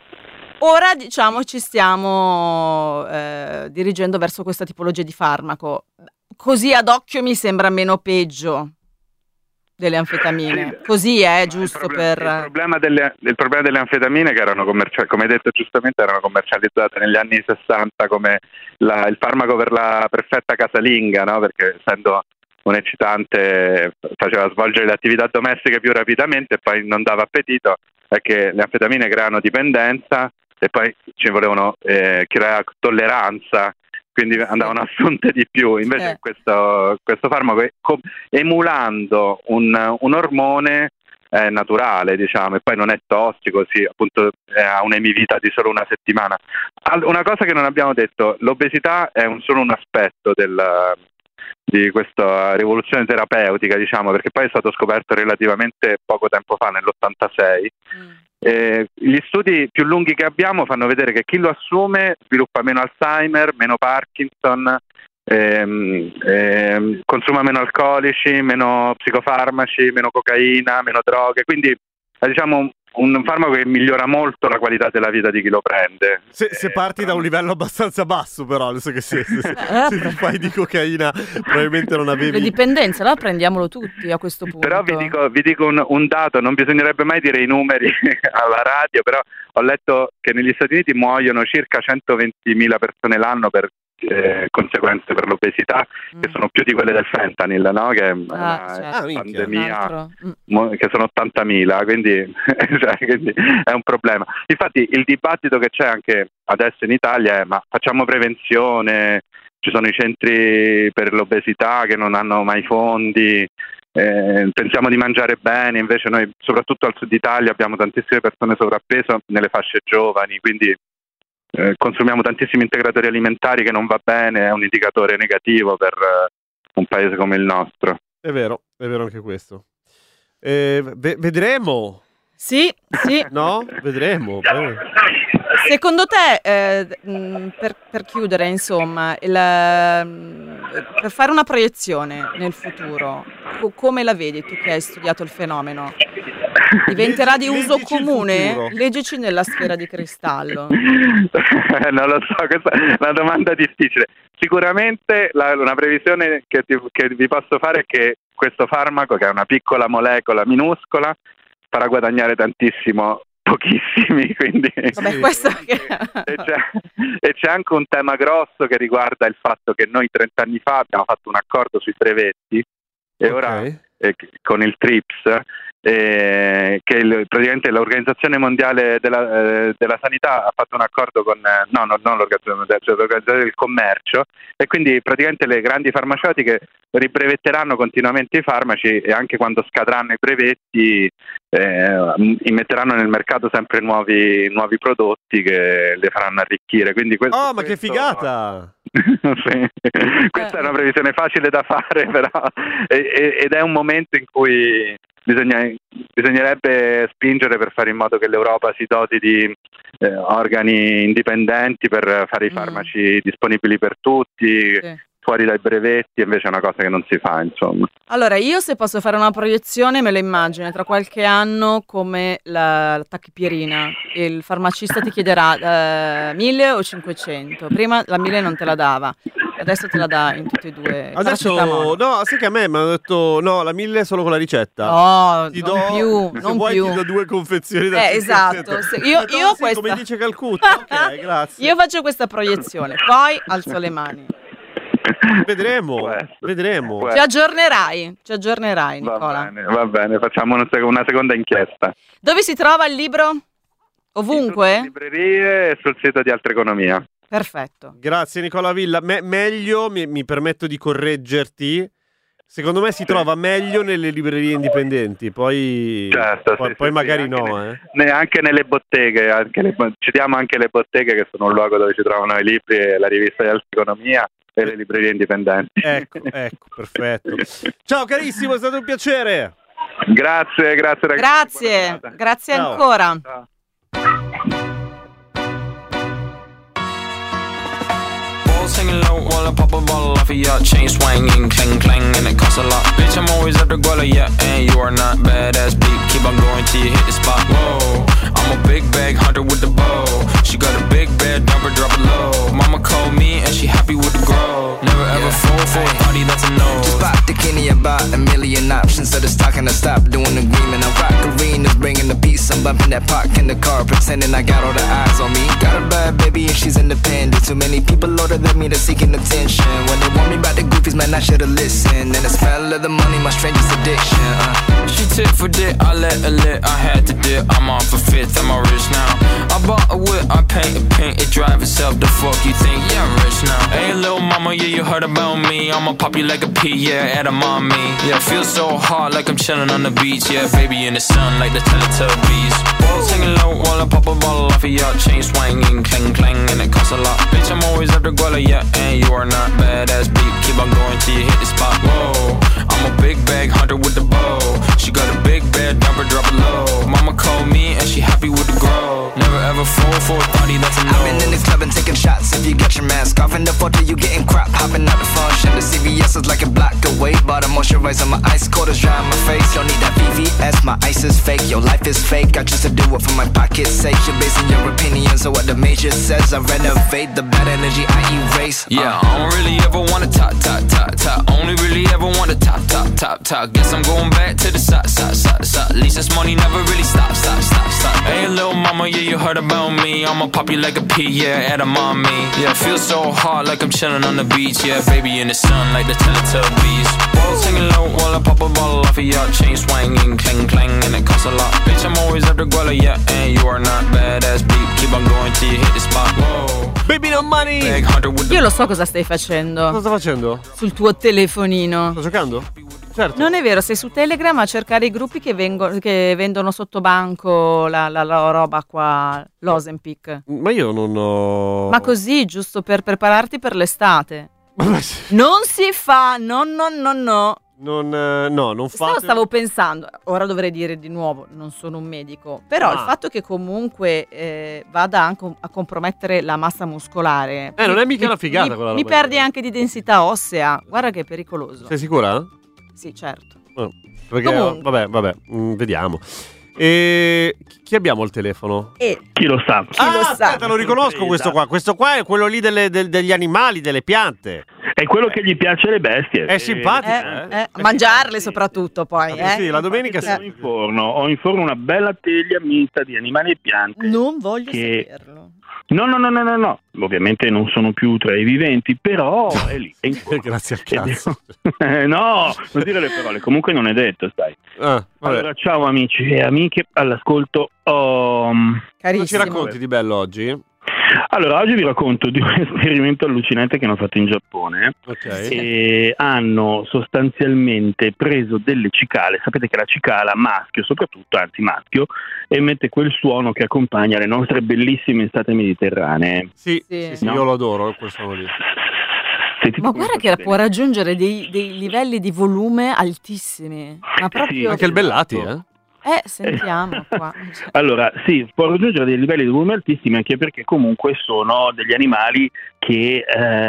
Ora diciamo ci stiamo eh, dirigendo verso questa tipologia di farmaco. Così ad occhio mi sembra meno peggio delle anfetamine. Sì. Così è Ma giusto il problema, per... il problema delle, il problema delle anfetamine che erano commerciali, come hai detto giustamente, erano commercializzate negli anni sessanta come la- il farmaco per la perfetta casalinga, no? Perché essendo un eccitante faceva svolgere le attività domestiche più rapidamente e poi non dava appetito, è che le anfetamine creano dipendenza e poi ci volevano eh, creare tolleranza, quindi andavano assunte di più. Invece Eh. questo, questo farmaco è co- emulando un, un ormone è naturale, diciamo, e poi non è tossico, sì, appunto eh, ha un'emivita di solo una settimana. Al- una cosa che non abbiamo detto, l'obesità è un- solo un aspetto del, di questa rivoluzione terapeutica, diciamo, perché poi è stato scoperto relativamente poco tempo fa, nell'ottantasei. Mm. Eh, gli studi più lunghi che abbiamo fanno vedere che chi lo assume sviluppa meno Alzheimer, meno Parkinson, ehm, ehm, consuma meno alcolici, meno psicofarmaci, meno cocaina, meno droghe, quindi è, diciamo, un farmaco che migliora molto la qualità della vita di chi lo prende. Se, se parti da un livello abbastanza basso, però, adesso che se, se, se, se ti fai di cocaina probabilmente non avevi... Le dipendenze, allora prendiamolo tutti a questo punto. Però vi dico, vi dico un, un dato, non bisognerebbe mai dire i numeri alla radio, però ho letto che negli Stati Uniti muoiono circa centoventimila persone l'anno per Eh, conseguenze per l'obesità, mm. che sono più di quelle del fentanyl, no? Che è una ah, certo. pandemia, mo- che sono ottantamila, quindi, cioè, quindi è un problema. Infatti il dibattito che c'è anche adesso in Italia è: ma facciamo prevenzione, ci sono i centri per l'obesità che non hanno mai fondi, eh, pensiamo di mangiare bene, invece noi soprattutto al sud Italia abbiamo tantissime persone sovrappeso nelle fasce giovani, quindi Eh, consumiamo tantissimi integratori alimentari, che non va bene, è un indicatore negativo per eh, un paese come il nostro. È vero, è vero anche questo. Eh, v- vedremo. Sì, sì. No? Vedremo. Eh. Secondo te, eh, mh, per, per chiudere, insomma, il, mh, per fare una proiezione nel futuro, co- come la vedi tu che hai studiato il fenomeno? Diventerà di uso Leggici comune? Leggici nella sfera di cristallo. Non lo so, questa è una domanda difficile. Sicuramente la, una previsione che, ti, che vi posso fare è che questo farmaco, che è una piccola molecola minuscola, farà guadagnare tantissimo pochissimi, quindi Vabbè, questo che... e, c'è, e c'è anche un tema grosso che riguarda il fatto che noi trent'anni fa abbiamo fatto un accordo sui brevetti e okay. ora eh, con il TRIPS, eh, che il, praticamente l'Organizzazione Mondiale della, eh, della Sanità ha fatto un accordo con eh, no, no, non l'Organizzazione Mondiale, cioè l'Organizzazione del Commercio, e quindi praticamente le grandi farmaceutiche ribrevetteranno continuamente i farmaci, e anche quando scadranno i brevetti eh, immetteranno nel mercato sempre nuovi, nuovi prodotti che le faranno arricchire. Quindi questo, oh, ma questo... che figata! Sì. Questa è una previsione facile da fare, però ed è un momento in cui bisogna, bisognerebbe spingere per fare in modo che l'Europa si doti di eh, organi indipendenti per fare i farmaci mm. disponibili per tutti, sì. fuori dai brevetti, invece è una cosa che non si fa, insomma. Allora, io se posso fare una proiezione me lo immagino tra qualche anno come la, la tachipirina. Il farmacista ti chiederà eh, mille o cinquecento. Prima la mille non te la dava, adesso te la dà in tutti e due. Adesso, no, sai che a me mi hanno detto no, la mille è solo con la ricetta. No, ti non do, più, se non vuoi più. ti do due confezioni da Eh, esatto. Se, io, no, io sì, questa... come dice Calcutta, ok, grazie. Io faccio questa proiezione, poi alzo le mani. Vedremo, vedremo. Ci aggiornerai, ci aggiornerai, Nicola. Va bene, va bene, facciamo una, sec- una seconda inchiesta. Dove si trova il libro? Ovunque? In librerie e sul sito di Altra Economia. Perfetto. Grazie Nicola Villa. Me- meglio, mi-, mi permetto di correggerti, secondo me si trova meglio nelle librerie indipendenti, poi, certo, poi, sì, poi sì, magari sì, no. Anche, ne- eh. Neanche nelle botteghe, anche le, citiamo anche le botteghe, che sono un luogo dove si trovano i libri e la rivista di Altra Economia e le librerie indipendenti. Ecco, ecco, perfetto. Ciao carissimo, è stato un piacere. Grazie, grazie ragazzi. Grazie, grazie Ciao. ancora. Ciao. Singing low while I pop a bottle off of your chain swinging, clang clang, and it costs a lot. Bitch, I'm always at the guala, yeah, and you are not badass beat. Keep on going till you hit the spot. Whoa, I'm a big bag hunter with the bow. She got a big bed, drop it, drop it low. Mama called me and she happy with the grow. Never ever yeah. fall for a party that's a no. Just bought the Kenny about a million options. So the stock and I stop doing the agreement. I rock arenas, bringing the peace. I'm bumping that park in the car, pretending I got all the eyes on me. Got a bad baby and she's independent. Too many people older than me that's seeking attention. When they want me about the goofies, man, I should've listened. And the smell of the money, my strangest addiction. uh. She tit for dick, I let her lit. I had to dip, I'm off for fifth, I'm all rich now. I bought a whip, I paint a paint, it drive itself. The fuck you think? Yeah, I'm rich now. Hey, little mama, mama, yeah, you heard about me. I'ma pop you like a pea, yeah, edamame. Yeah, feel so hot like I'm chilling on the beach. Yeah, baby in the sun like the Teletubbies. Singing low while I pop a bottle off of your chain swinging, clang clang, and it costs a lot. Bitch, I'm always after Guala, yeah, and you are not badass beat. Keep on going till you hit the spot. Whoa, I'm a big bag hunter with the bow. She got a big bed, number drop it low. Mama called me and she happy with the grow. Never ever fall for a thotty, that's a no. I've been in this club and taking shots. If you got your mask off in the photo, you getting crap. Hopping out the function, the C V S is like a block away. But I'm moisturizing my ice cold is dry on my face. Don't need that V V S, my ice is fake. Your life is fake, I just to do it for my pocket's sake. You're basing your opinions on what the major says. I renovate the bad energy, I erase. uh. Yeah, I don't really ever wanna top, top, top, top. Only really ever wanna top, top, top, top. Guess I'm going back to the side, side, side, side. At least this money never really stop, stop, stop, stop. Hey, little mama, yeah, you heard about me. I'ma pop you like a pea, yeah, edamame. Yeah, feel so hot like I'm chilling on the beach. Yeah, baby in the sun like the Teletubbies. Singing low while I pop a bottle off of your chain swinging, clang clang, and it costs a lot. Bitch, I'm always after Guala, yeah, and you are not badass beat. Keep on going till you hit the spot. Whoa, Baby no money. bag hunter with the Io lo so cosa stai facendo Cosa sto facendo? sul tuo telefonino. Sto giocando? Certo. Non è vero, sei su Telegram a cercare i gruppi che, vengo- che vendono sotto banco la, la- la roba qua, l'Ozempic. Ma io non ho... Ma così, giusto per prepararti per l'estate. Ma sì. Non si fa, no, no, no, no. Non, eh, no, non Stavo, fate... stavo pensando, ora dovrei dire di nuovo, non sono un medico, però Ah. il fatto che comunque eh, vada anche a compromettere la massa muscolare. Eh, non è mica mi- una figata mi- quella Mi roba. perdi anche di densità ossea, guarda che è pericoloso. Sei sicura? Sì, certo. Oh, perché, Comunque. vabbè, vabbè, mm, vediamo. E chi abbiamo al telefono? E Chi lo sa? chi lo ah, sa? aspetta, lo riconosco questo qua. Questo qua è quello lì delle- del- degli animali, delle piante. È quello che gli piace alle bestie. È Eh, simpatico, Eh, eh? eh, mangiarle soprattutto poi, Eh, sì, eh. la domenica Ho sì. in forno, ho in forno una bella teglia mista di animali e piante. Non voglio Che- saperlo. No, no, no, no, no, no. Ovviamente non sono più tra i viventi, però è lì. È in forno. Grazie al Ed è- cazzo. Eh, no, non dire le parole, comunque non è detto, sai. Ah, vabbè. Allora, ciao amici e amiche all'ascolto. Oh, Cosa ci Carissimo. racconti di bello oggi? allora, oggi vi racconto di un esperimento allucinante che hanno fatto in Giappone. Ok. E hanno sostanzialmente preso delle cicale. Sapete che la cicala maschio, soprattutto, anzi maschio, emette quel suono che accompagna le nostre bellissime estate mediterranee. Sì, Sì. sì, sì, No. io lo adoro, quel suono lì. Sentite Ma come guarda fa che può bene. raggiungere dei, dei livelli di volume altissimi. Ma proprio... Anche il Bellati, eh? Eh, sentiamo qua. Allora, sì, può raggiungere dei livelli di volume altissimi anche perché comunque sono degli animali che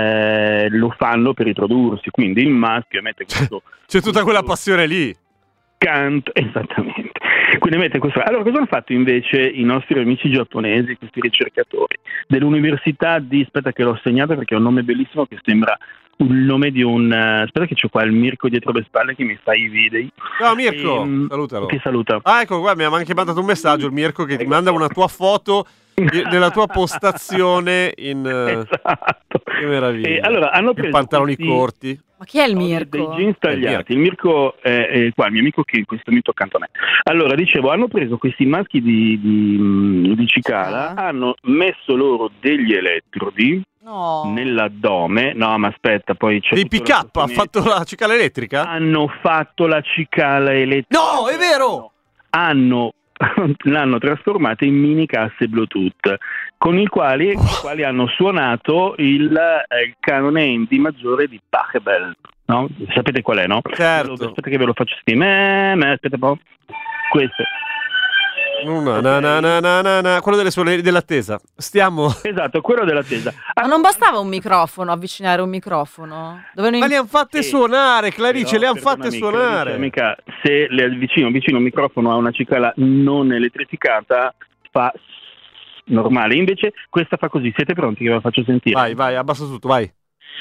eh, lo fanno per riprodursi, quindi il maschio emette questo C'è tutta quella passione lì. canto, esattamente. Quindi emette questo. Allora, cosa hanno fatto invece i nostri amici giapponesi, questi ricercatori dell'università di, aspetta che l'ho segnato perché è un nome bellissimo che sembra il nome di un, eh, aspetta che c'ho qua il Mirko dietro le spalle che mi fa i video. Ciao Mirko, Ehm, salutalo. Ti saluta. Ah, ecco, guarda, mi ha anche mandato un messaggio il Mirko che ti manda una tua foto di- della tua postazione in... eh, Esatto. Che meraviglia. E allora hanno Che preso pantaloni questi- corti. Ma chi è il Ho Mirko? dei jeans tagliati. Il Mirko è, è qua, il mio amico che in questo momento accanto a me. Allora, dicevo, hanno preso questi maschi di, di, mh, di cicala, Ah. hanno messo loro degli elettrodi No. nell'addome. No, ma aspetta, poi c'è Dei tutto pick up, ha l'approfondimento. fatto la cicala elettrica? Hanno fatto la cicala elettrica. No, è vero! Hanno l'hanno trasformata in mini casse Bluetooth con i quali, con i quali hanno suonato il, eh, il canone in D maggiore di Pachelbel, no? Sapete qual è, no? Certo. Aspetta che ve lo faccio sentire. Me, me, aspetta un po'. Questo. Una, na, na, na, na, na, na. Quello delle suonerie dell'attesa. Stiamo... Esatto, quello dell'attesa. Ma non bastava un microfono, avvicinare un microfono? Dovevano Ma le hanno fatte Sì. suonare, Clarice, Però, le hanno fatte perdonami, suonare. Clarice, amica, se le avvicino vicino un microfono a una cicala non elettrificata fa normale, invece questa fa così. Siete pronti che ve la faccio sentire? Vai, vai, abbassa tutto, vai.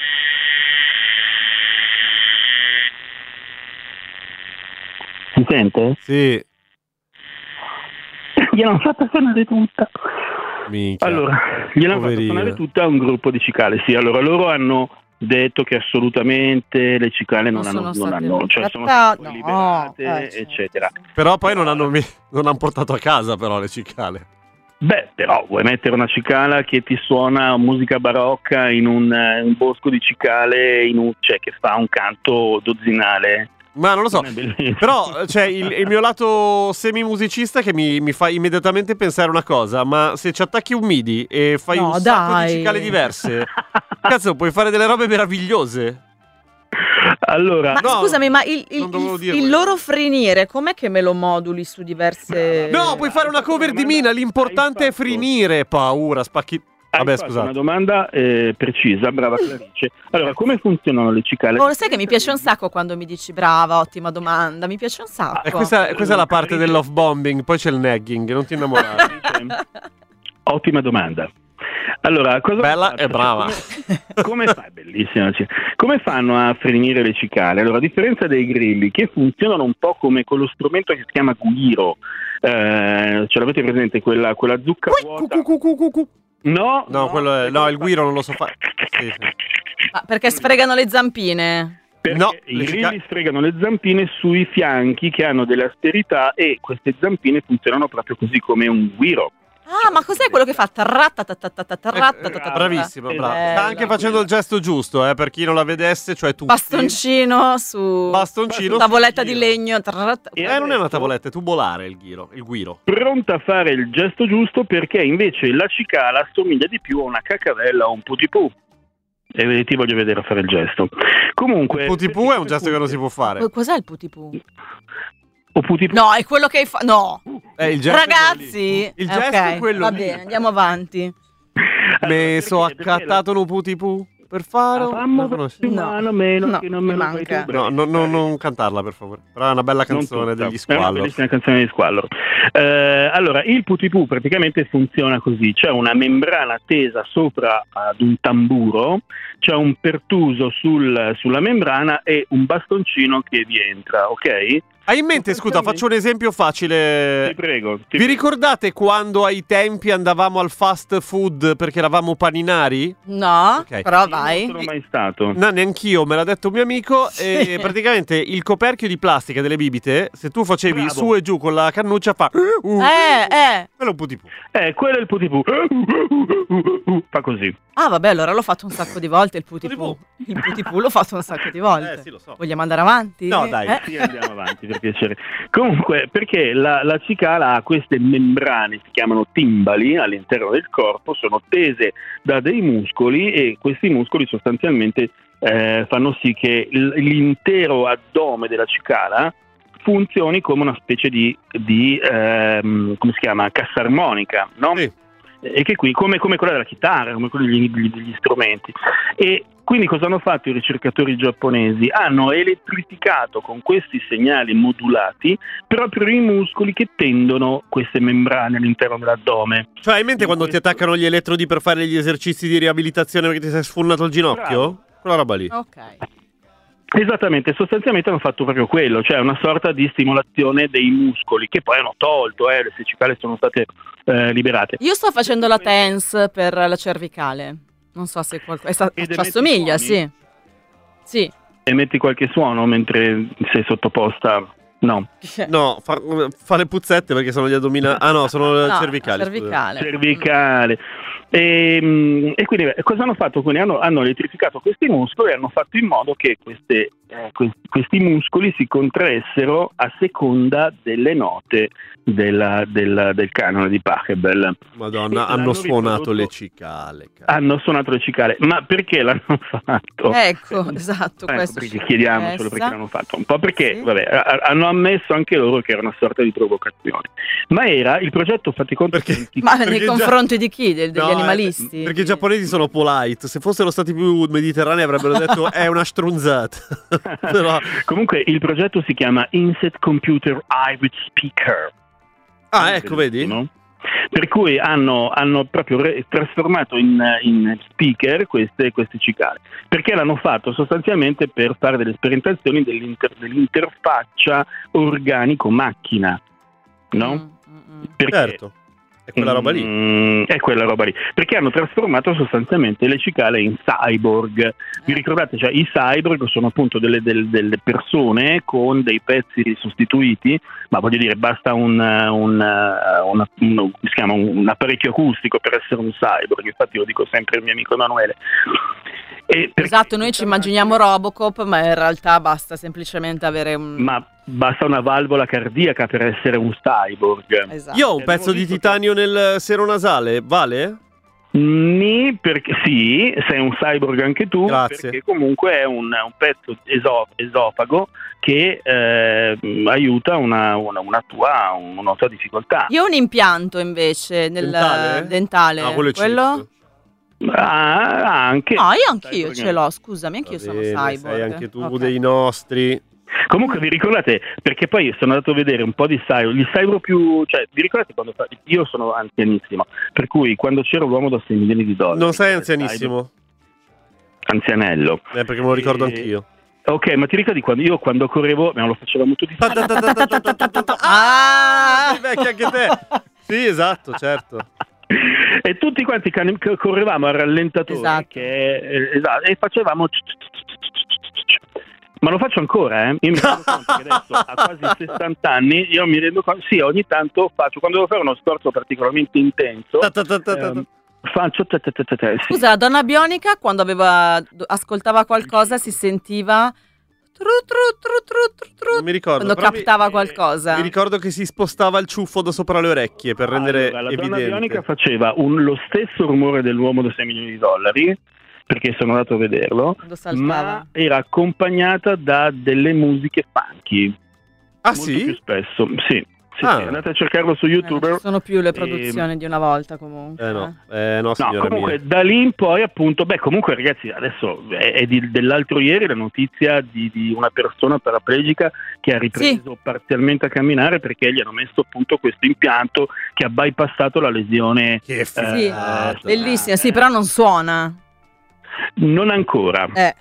Si sente? Sì, Gliel'hanno fatta suonare tutta. minchia. Allora, gliel'hanno fatta Poverina. suonare tutta un gruppo di cicale. Sì, allora loro hanno detto che assolutamente le cicale non, Non hanno, sono non state hanno, cioè sono trattate, state no, liberate, eh, certo. eccetera. Però poi non hanno, mi- non hanno portato a casa però le cicale. Beh, però vuoi mettere una cicala che ti suona musica barocca in un, eh, un bosco di cicale, in un, cioè che fa un canto dozzinale? Ma non lo so, Non è bellissimo. però c'è il, il mio lato semi-musicista che mi, mi fa immediatamente pensare una cosa, ma se ci attacchi un MIDI e fai No, un sacco dai. di cicale diverse, cazzo, puoi fare delle robe meravigliose. Allora, Ma No, scusami, ma il, il- non dovevo il- dirlo. il loro frinire, com'è che me lo moduli su diverse... No, puoi fare una cover di Mina, l'importante è frinire. Paura, spacchi... hai Vabbè, fatto scusate. una domanda eh, precisa, brava Clarice. Allora, come funzionano le cicale? Oh, lo sai che mi piace un sacco quando mi dici brava, ottima domanda, mi piace un sacco. E questa, questa è la parte del love bombing, poi c'è il nagging, non ti innamorare. Ottima domanda. Allora, cosa Bella faccio? e brava. Come, come fai? Bellissima. sì. Come fanno a frenire le cicale? Allora, a differenza dei grilli, che funzionano un po' come quello strumento che si chiama guiro, eh, ce l'avete presente? Quella, quella zucca vuota? No, No, quello è, no, il guiro non lo so fare. Sì, sì. Ma perché sfregano le zampine? Perché No, i le grilli cica- sfregano le zampine sui fianchi che hanno delle asperità e queste zampine funzionano proprio così come un guiro. Ah, ma cos'è quello che fa? Tarrattatatatatarrattatatata? Bravissimo, bravo. Bella. Sta anche facendo il gesto giusto, eh, per chi non la vedesse, cioè tu. Bastoncino su Bastoncino. tavoletta sul di giro. legno. tarratta- E Eh, non è una adesso- tavoletta, è tubolare il giro, il guiro. Pronta a fare il gesto giusto perché invece la cicala assomiglia di più a una cacavella o un putipù. E ti voglio vedere a fare il gesto. Comunque, Putipù è un gesto che non si può fare. Co- Cos'è il putipù? o putipù. No, è quello che hai fatto. No, Eh, il gesto è quello ragazzi. lì. Il Eh, gesto ok, è quello va lì. bene, andiamo avanti. Me so perché- perché accattato un putipù per fare. Avammo Non conosci? più No. mano meno No, che non mi me lo fai manca. tu, No, bravo. no, no, non cantarla per favore. Però è una bella Non canzone tutta. degli È una Squallor. bellissima canzone di Squallor. Eh, allora, il putipù praticamente funziona così: c'è una membrana tesa sopra ad un tamburo, c'è un pertuso sul- sulla membrana e un bastoncino che vi entra, ok? Hai in mente, scusa, faccio un esempio Ti facile. prego. ti Vi prego. ricordate quando ai tempi andavamo al fast food perché eravamo paninari? No, Ok. però Io vai. non sono mai stato. No, neanch'io, me l'ha detto un mio amico. E praticamente il coperchio di plastica delle bibite, se tu facevi Bravo. su e giù con la cannuccia, fa. Uh, Eh, eh. quello è un putipù. Eh, quello è il putipù. Fa così. Ah, vabbè, allora l'ho fatto un sacco di volte il putipù. Putipù. Il putipù l'ho fatto un sacco di volte. Eh, sì, lo so. Vogliamo andare avanti? No, dai. Eh? Sì, andiamo avanti per piacere. Comunque, perché la, la cicala ha queste membrane, si chiamano timbali, all'interno del corpo, sono tese da dei muscoli e questi muscoli sostanzialmente eh, fanno sì che l- l'intero addome della cicala funzioni come una specie di, di ehm, come si chiama, cassa armonica, no? Sì. E che qui, come, come quella della chitarra, come quelli degli, degli- degli strumenti. E quindi cosa hanno fatto i ricercatori giapponesi? Hanno elettrificato con questi segnali modulati proprio i muscoli che tendono queste membrane all'interno dell'addome. Cioè, hai in mente quando ti attaccano gli elettrodi per fare gli esercizi di riabilitazione perché ti sei sfondato il ginocchio? Bravo. Quella roba lì. Ok. Esattamente, sostanzialmente hanno fatto proprio quello, cioè una sorta di stimolazione dei muscoli che poi hanno tolto, eh, le cicale sono state eh, liberate. Io sto facendo la tense per la cervicale. Non so se qualcono... Sta... Ed Ci emetti assomiglia, suoni? sì. Sì. Emetti qualche suono mentre sei sottoposta? No. No, fa, fa le puzzette perché sono gli addominali. Ah no, sono le No, cervicali. scusa. cervicale. Cervicale. E, mm, e quindi beh, cosa hanno fatto? Quindi hanno, hanno elettrificato questi muscoli e hanno fatto in modo che queste, eh, que- questi muscoli si contraessero a seconda delle note della- della- del canone di Pachelbel. Madonna, E hanno l'hanno suonato riprodotto- le cicale. cazzo. Hanno suonato le cicale, ma perché l'hanno fatto? Ecco, esatto. Ecco, questo perché ci chiediamocelo interessa. perché l'hanno fatto. Un po' perché Sì. vabbè, a- hanno ammesso anche loro che era una sorta di provocazione. Ma era il progetto, fatti conto, Perché? che- Ma Perché nei già- confronti di chi? Del- degli No, eh, animalisti? perché i giapponesi sono polite. Se fossero stati più mediterranei avrebbero detto è una strunzata. Però... Comunque il progetto si chiama Inset Computer Hybrid Speaker. Ah, ecco, vedi? No? Per cui hanno, hanno proprio re- trasformato in, in speaker queste, queste cicale. Perché l'hanno fatto sostanzialmente per fare delle sperimentazioni dell'inter- dell'interfaccia organico-macchina. No? Mm, mm, mm. Perché? Certo. È quella roba lì. Mm, è quella roba lì. Perché hanno trasformato sostanzialmente le cicale in cyborg. Vi ricordate? Cioè, i cyborg sono appunto delle, delle, delle persone con dei pezzi sostituiti, ma voglio dire, basta un, un, un, un, un, si chiama, un apparecchio acustico per essere un cyborg. Infatti lo dico sempre al mio amico Emanuele. E esatto, noi ci immaginiamo Robocop, ma in realtà basta semplicemente avere un... Ma basta una valvola cardiaca per essere un cyborg. Esatto. Io ho un pezzo di titanio nel seno nasale, vale? Ni perché sì, sei un cyborg anche tu. Grazie. Perché comunque è un, un pezzo eso- esofago che eh, aiuta una, una, una, tua, una tua difficoltà. Io ho un impianto invece nel Dentale? dentale. Ah, quello è quello? cheap. Ah, anche. No, io anch'io ce l'ho, scusami, anch'io Va sono bene, cyborg. sei anche tu Ok. dei nostri. Comunque vi ricordate, perché poi sono andato a vedere un po' di cyborg, gli cyborg più, cioè vi ricordate quando fa- io sono anzianissimo, per cui quando c'era l'uomo da sei milioni di dollari. Non sei c'era il anzianissimo? cyborg- Anzianello. Eh, perché me lo ricordo E- anch'io. Ok, ma ti ricordi quando io quando correvo, me lo facevo molto di Ah, sei vecchio anche te. Sì, esatto, certo. E tutti quanti can- c- correvamo al rallentatore Esatto. che, eh, esatto, e facevamo ma lo faccio ancora, eh? Io mi rendo conto che adesso a quasi sessanta anni io mi rendo conto, sì, ogni tanto faccio, quando devo fare uno sforzo particolarmente intenso, ehm, faccio ta ta ta ta ta, sì. Scusa, la donna bionica quando aveva ascoltava qualcosa si sentiva tru, tru, tru, tru, tru, tru, Non mi ricordo. quando però mi- captava qualcosa. Mi ricordo che si spostava il ciuffo da sopra le orecchie per rendere Allora, la donna evidente. bionica faceva un- lo stesso rumore dell'uomo da sei milioni di dollari, perché sono andato a vederlo, Quando saltava. ma era accompagnata da delle musiche funky. Ah, molto sì? più spesso, sì. sì, Ah. sì, andate a cercarlo su Eh, non YouTube. ci sono più le E- produzioni di una volta comunque. Eh no, eh, no No, signora comunque mia. da lì in poi appunto, beh comunque ragazzi adesso è, è di- dell'altro ieri la notizia di, di una persona paraplegica che ha ripreso parzialmente a camminare perché gli hanno messo appunto questo impianto che ha bypassato la lesione. Che Sì, figata. bellissima, sì, però non suona. Non ancora, Eh.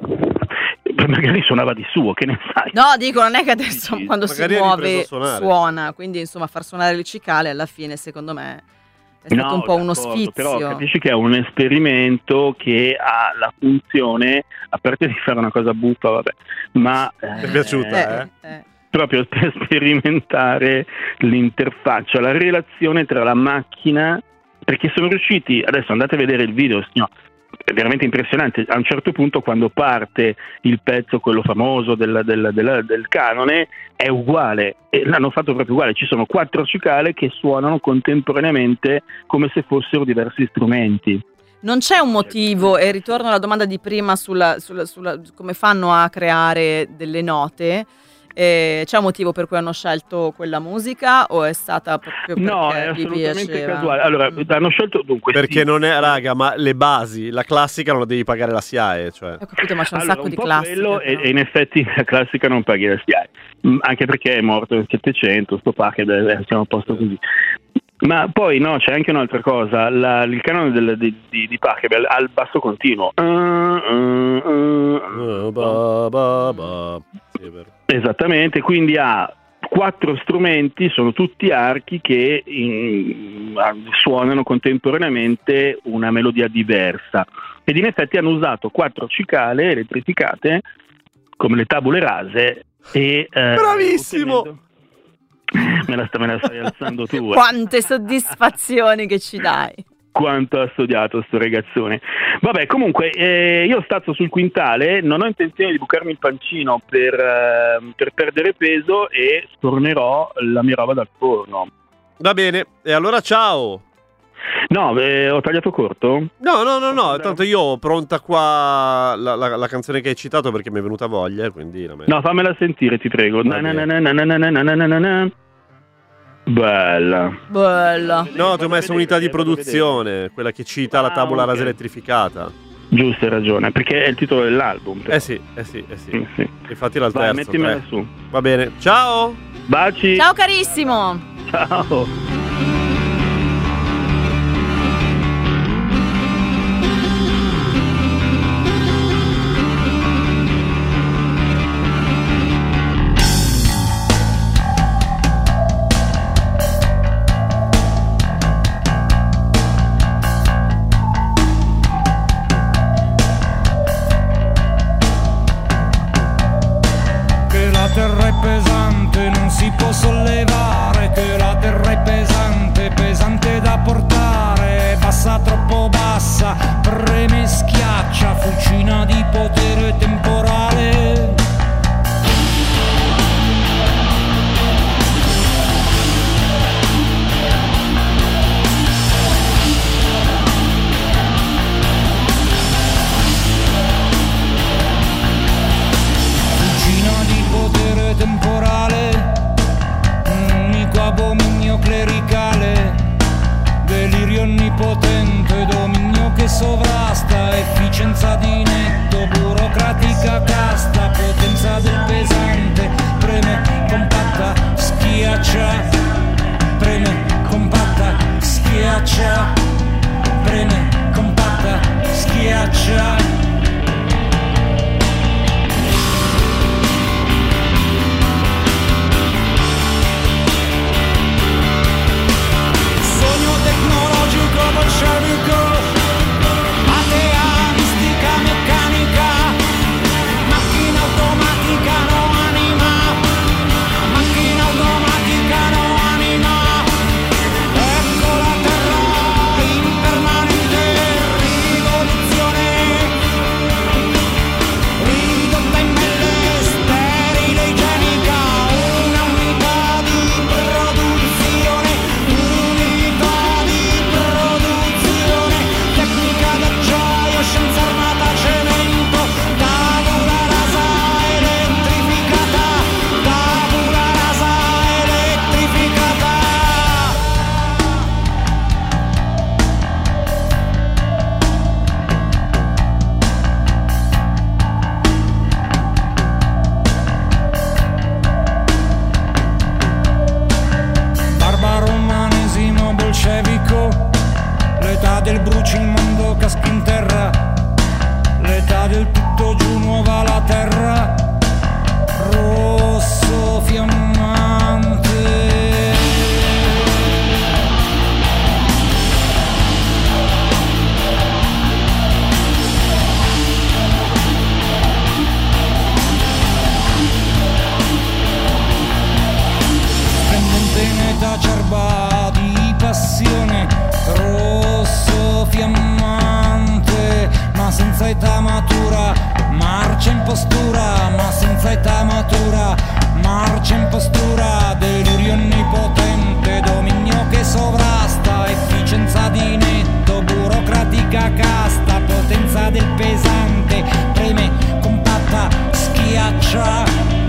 magari suonava di suo, che ne sai. No, dico, non è che adesso Sì, quando si magari ha ripreso muove a suonare. suona, quindi insomma far suonare le cicale alla fine secondo me è stato No, un po' uno d'accordo, sfizio. Però capisci che è un esperimento che ha la funzione, a parte di fare una cosa buffa, vabbè, ma Ti è piaciuta, Eh, eh. proprio per sperimentare l'interfaccia, la relazione tra la macchina, perché sono riusciti, adesso andate a vedere il video, no, è veramente impressionante, a un certo punto quando parte il pezzo, quello famoso del, del, del, del canone, è uguale, e l'hanno fatto proprio uguale, ci sono quattro cicale che suonano contemporaneamente come se fossero diversi strumenti. Non c'è un motivo, e ritorno alla domanda di prima sulla, sulla, sulla come fanno a creare delle note. Eh, c'è un motivo per cui hanno scelto quella musica o è stata proprio perché No, è vi assolutamente piaceva? casuale. Allora, Mm. hanno scelto dunque Perché sì. non è, raga, ma le basi, la classica non la devi pagare la S I A E, cioè. Ho capito, ma c'è un Allora, sacco un di po' classiche. quello, e, però. e in effetti la classica non paghi la S I A E, Mm, anche perché è morto nel Settecento, sto packet, eh, siamo a posto così. Ma poi no, c'è anche un'altra cosa, la- il canone del, di, di, di Pachelbel ha il basso continuo. Uh, uh, uh, Uh, ba, ba, ba. Sì, è vero. Esattamente, quindi ha quattro strumenti, sono tutti archi che in- suonano contemporaneamente una melodia diversa, ed in effetti hanno usato quattro cicale elettrificate come le tabule rase e eh, Bravissimo! ottenendo- me la, sta- me la stai alzando tu, eh. Quante soddisfazioni che ci dai. Quanto ha studiato sto ragazzone. Vabbè, comunque eh, io stazzo sul quintale, non ho intenzione di bucarmi il pancino per, eh, per perdere peso e sfornerò la mia roba dal forno. Va bene, e allora ciao! No, eh, ho tagliato corto? No, no, no, no, tanto io ho pronta qua la, la- la canzone che hai citato perché mi è venuta voglia, quindi la metto. No, fammela sentire, ti prego. Va Na, na, bene. na, na, na, na, na, na, na, na, na. Bella. Bella. No, ti ho messo unità di produzione, quella che cita la Ah, tavola ok. rasa elettrificata. Giusto, hai ragione, perché è il titolo dell'album. però. Eh sì, eh sì, eh sì. Sì, sì. Infatti era il Vai, terzo. mettimela tre. su. Va bene, ciao! Baci. Ciao carissimo. Ciao. si può sollevare, che la terra è pesante, pesante da portare, bassa troppo bassa, preme e schiaccia, fucina di potere temporale. Temporale, un unico abominio clericale, delirio onnipotente, dominio che sovrasta, efficienza di netto, burocratica casta, potenza del pesante, preme, compatta, schiaccia, preme, compatta, schiaccia, preme, compatta, schiaccia. Bolscevico, atea, mistica, meccanica, macchina automatica, no anima, macchina automatica, no anima, ecco la terra in permanente rivoluzione, ridotta in belle, sterile, igienica, una unità di produzione, unità di produzione, tecnica d'acciaio, scienza armata, cemento, tabula rasa elettrificata, tabula rasa elettrificata. Barbaromanesimo bolscevico, l'età del bruci il mondo casca in terra, l'età del tutto giù nuova la terra, rosso fiammante. Splendente in età acerba di passione, rosso fiammante, ma senza età matura, marcia in postura, ma senza età matura, marcia in postura, delirio onnipotente, dominio che sovrasta, efficienza di netto, burocratica casta, potenza del pesante, preme, compatta, schiaccia.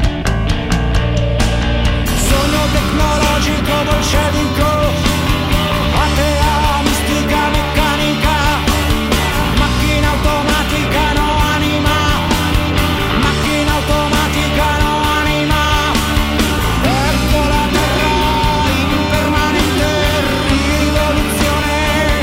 Sogno tecnologico bolscevico, atea, mistica, meccanica, macchina automatica, no anima, macchina automatica, no anima, ecco la terra in permanente rivoluzione,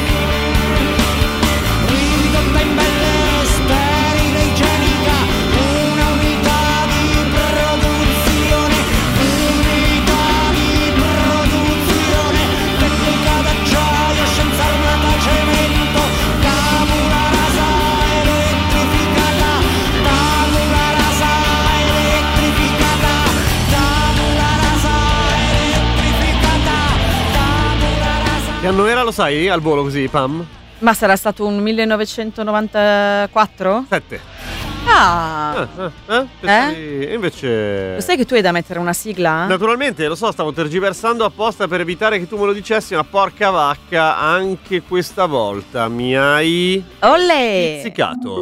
ridotta in belle, sterile, igienica, una unità di produzione, unità di produzione, tecnica d'acciaio, scienza armata, cemento, tabula rasa elettrificata, tabula rasa elettrificata, tabula rasa elettrificata, tabula rasa. Che anno era, lo sai, al volo così, Pam? Ma sarà stato un millenovecentonovantaquattro? Sette. Ah, Eh, eh, eh? Pensavi- E invece... lo sai che tu hai da mettere una sigla? Naturalmente, lo so, stavo tergiversando apposta per evitare che tu me lo dicessi, ma porca vacca, anche questa volta mi hai Olè! pizzicato.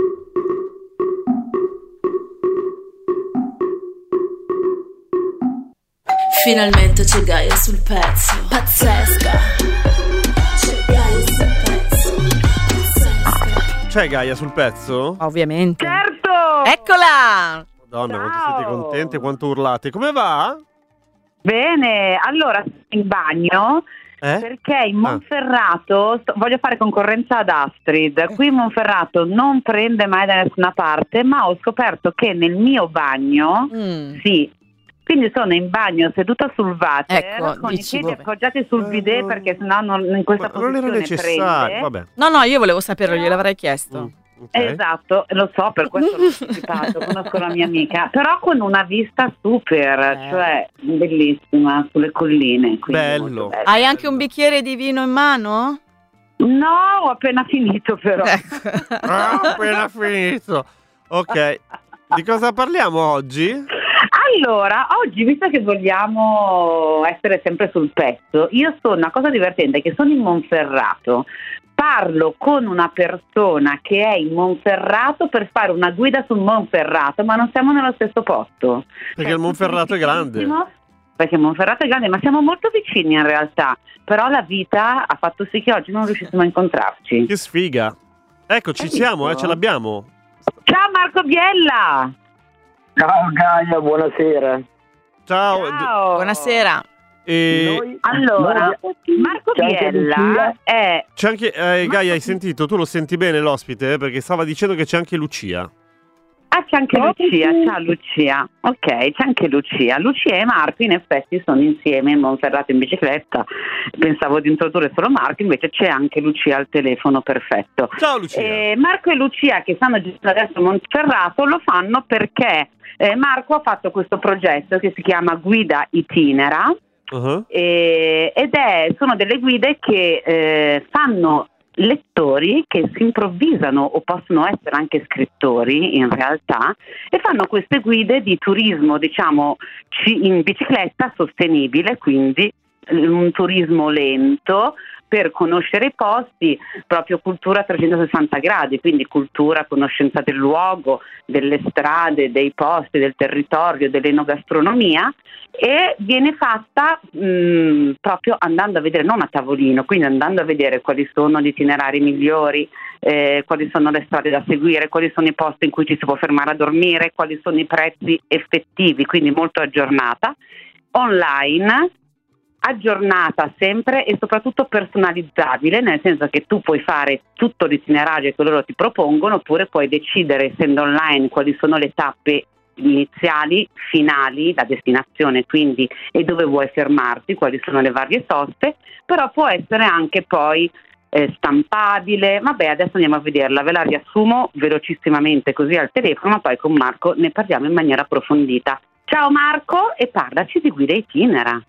Finalmente c'è Gaia sul pezzo. Pazzesca. C'è Gaia sul pezzo. Pazzesca. C'è Gaia sul pezzo? Ovviamente. Certo! Eccola! Madonna, quanto Ciao. siete contenti, quanto urlate. Come va? Bene, allora sono in bagno Eh? perché in Monferrato sto- voglio fare concorrenza ad Astrid. Qui in Monferrato non prende mai da nessuna parte, ma ho scoperto che nel mio bagno Mm. sì. Quindi sono in bagno seduta sul water Ecco, con i dici piedi dove? appoggiati sul bidet perché sennò non, in questa Ma non era posizione necessario, prende. vabbè. No, no, io volevo saperlo, gliel'avrei chiesto. Mm. Okay. Esatto, lo so, per questo l'ho anticipato, conosco la mia amica, però con una vista super, Eh. cioè bellissima, sulle colline. quindi Bello. molto bello. Hai anche un bicchiere di vino in mano? No, ho appena finito però. Ah, appena finito. Ok. Di cosa parliamo oggi? Allora, oggi, visto che vogliamo essere sempre sul pezzo, io sono, una cosa divertente, è che sono in Monferrato, parlo con una persona che è in Monferrato per fare una guida sul Monferrato, ma non siamo nello stesso posto. Perché il Monferrato è grande. Perché Monferrato è grande, ma siamo molto vicini in realtà, però la vita ha fatto sì che oggi non riuscissimo a incontrarci. Che sfiga. Ecco, ci Hai siamo, visto? eh, ce l'abbiamo. Ciao Marco Biella! Ciao Gaia, buonasera. Ciao. Ciao! Buonasera. E Noi- Allora, noi- Marco c'è anche Biella Lucia. è... c'è anche eh, Gaia, hai sentito? Tu lo senti bene l'ospite? eh? Perché stava dicendo che c'è anche Lucia. Ah, c'è anche Ciao, Lucia, Lucia. ciao Lucia. Ok, c'è anche Lucia. Lucia e Marco in effetti sono insieme in Monferrato in bicicletta. Pensavo di introdurre solo Marco, invece c'è anche Lucia al telefono, perfetto. Ciao Lucia. Eh, Marco e Lucia, che stanno girando adesso a Monferrato, lo fanno perché eh, Marco ha fatto questo progetto che si chiama Guida Itinera. Uh-huh. Eh, ed è, sono delle guide che eh, fanno lettori che si improvvisano o possono essere anche scrittori in realtà e fanno queste guide di turismo, diciamo, ci- in bicicletta sostenibile, quindi eh, un turismo lento per conoscere i posti, proprio cultura a trecentosessanta gradi, quindi cultura, conoscenza del luogo, delle strade, dei posti, del territorio, dell'enogastronomia, e viene fatta mh, proprio andando a vedere, non a tavolino, quindi andando a vedere quali sono gli itinerari migliori, eh, quali sono le strade da seguire, quali sono i posti in cui ci si può fermare a dormire, quali sono i prezzi effettivi, quindi molto aggiornata, online, aggiornata sempre e soprattutto personalizzabile, nel senso che tu puoi fare tutto l'itinerario che loro ti propongono, oppure puoi decidere, essendo online, quali sono le tappe iniziali, finali, la destinazione quindi e dove vuoi fermarti, quali sono le varie soste, però può essere anche poi eh, stampabile. Vabbè, adesso andiamo a vederla, ve la riassumo velocissimamente così al telefono, ma poi con Marco ne parliamo in maniera approfondita. Ciao Marco, e parlaci di Guida Itinera.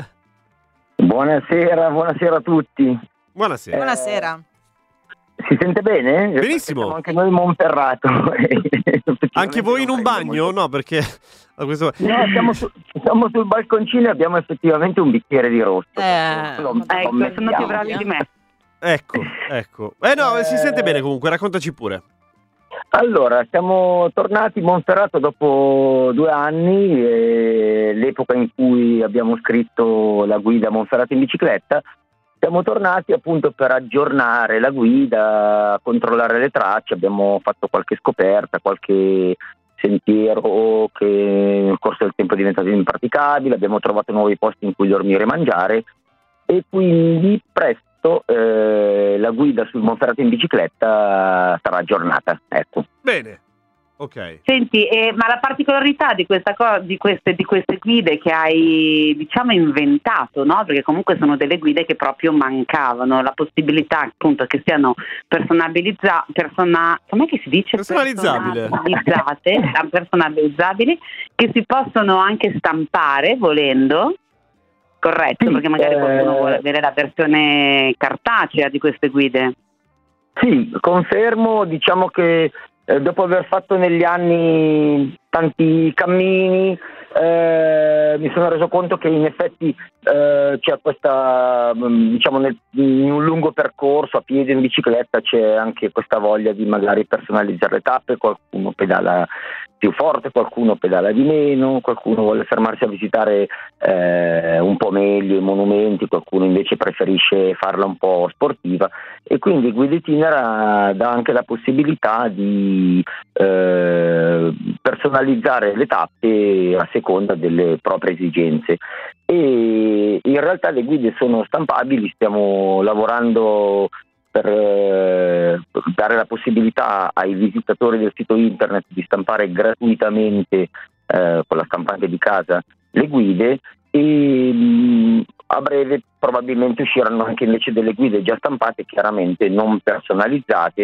Buonasera, buonasera a tutti. Buonasera. Buonasera. Si sente bene? Benissimo. Siamo anche noi in Monferrato. Anche voi in un bagno? No, perché a questo... No, siamo, su- siamo sul balconcino e abbiamo effettivamente un bicchiere di rosso. Eh, Lo- lo Ecco, sono mettiamo. più bravi di me. Ecco, ecco. Eh no, si sente bene comunque, raccontaci pure. Allora, siamo tornati in Monferrato dopo due anni, e l'epoca in cui abbiamo scritto la guida Monferrato in bicicletta. Siamo tornati appunto per aggiornare la guida, controllare le tracce, abbiamo fatto qualche scoperta, qualche sentiero che nel corso del tempo è diventato impraticabile, abbiamo trovato nuovi posti in cui dormire e mangiare, e quindi presto eh, la guida sul Monferrato in bicicletta sarà aggiornata. Ecco. Bene. Ok. Senti, eh, ma la particolarità di questa cosa, di queste, di queste guide che hai, diciamo, inventato, no? Perché comunque sono delle guide che proprio mancavano, la possibilità appunto che siano personalizzate, persona, com'è che si dice? Personalizzabile. Personalizzate, ah, personalizzabili, che si possono anche stampare volendo. Corretto, Sì, perché magari eh, qualcuno vuole avere la versione cartacea di queste guide. Sì, confermo, diciamo che eh, dopo aver fatto negli anni tanti cammini, eh, mi sono reso conto che in effetti eh, c'è questa, mh, diciamo, nel, in un lungo percorso a piedi, in bicicletta, c'è anche questa voglia di magari personalizzare le tappe. Qualcuno pedala più forte, qualcuno pedala di meno, qualcuno vuole fermarsi a visitare eh, un po' meglio i monumenti, qualcuno invece preferisce farla un po' sportiva, e quindi Guida Itinera dà anche la possibilità di eh, personalizzare le tappe a seconda delle proprie esigenze. E in realtà le guide sono stampabili, stiamo lavorando per eh, dare la possibilità ai visitatori del sito internet di stampare gratuitamente eh, con la stampante di casa le guide, e mh, a breve probabilmente usciranno anche invece delle guide già stampate, chiaramente non personalizzate,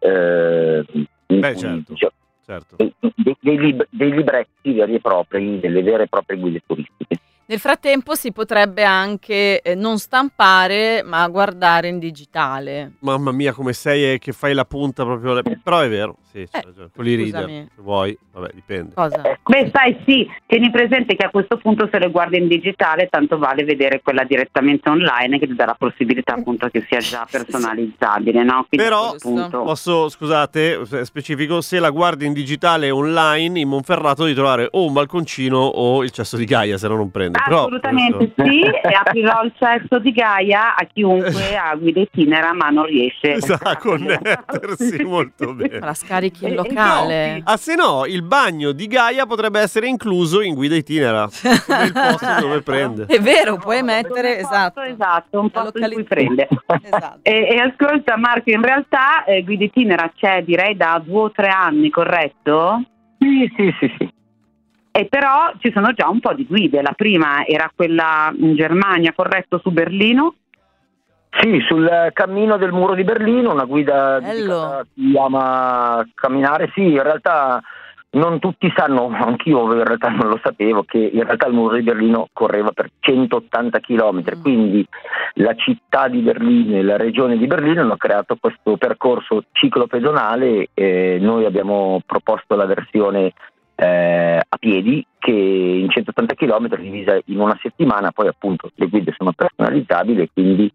eh, in Beh, cui, certo, diciamo, certo. dei, dei- dei lib- dei libretti veri e propri, delle vere e proprie guide turistiche. Nel frattempo si potrebbe anche eh, non stampare, ma guardare in digitale. Mamma mia, come sei e che fai la punta proprio. le- Però è vero, sì, c'hai Eh, ragione. Con i reader, scusami. se vuoi, vabbè, dipende. Cosa? Beh, sai, sì, tieni presente che a questo punto se le guardi in digitale, tanto vale vedere quella direttamente online che ti dà la possibilità appunto che sia già personalizzabile, no? Quindi a Però questo punto... posso, scusate, se- specifico, se la guardi in digitale online in Monferrato di trovare o un balconcino o il cesso di Gaia, se no non prende. Però Assolutamente questo- sì, e aprirò il cesso di Gaia a chiunque ha guida itinera ma non riesce sa connettersi molto bene. La scarichi in E- locale. Ah, se no, il bagno di Gaia potrebbe essere incluso in guida itinera, come il posto dove prende. È vero, puoi mettere, esatto. Esatto, un La posto in cui località. prende. Esatto. E, e ascolta Marco, in realtà eh, guida itinera c'è direi da due o tre anni, corretto? Sì, sì, sì, sì. E però ci sono già un po' di guide. La prima era quella in Germania, corretto, su Berlino. Sì, sul cammino del muro di Berlino, una guida Bello. dedicata a chi ama camminare. Sì, in realtà non tutti sanno, anch'io in realtà non lo sapevo, che in realtà il muro di Berlino correva per centottanta chilometri, Mm. quindi la città di Berlino e la regione di Berlino hanno creato questo percorso ciclopedonale e noi abbiamo proposto la versione eh, a piedi che in centottanta chilometri divisa in una settimana, poi appunto le guide sono personalizzabili, quindi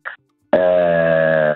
eh,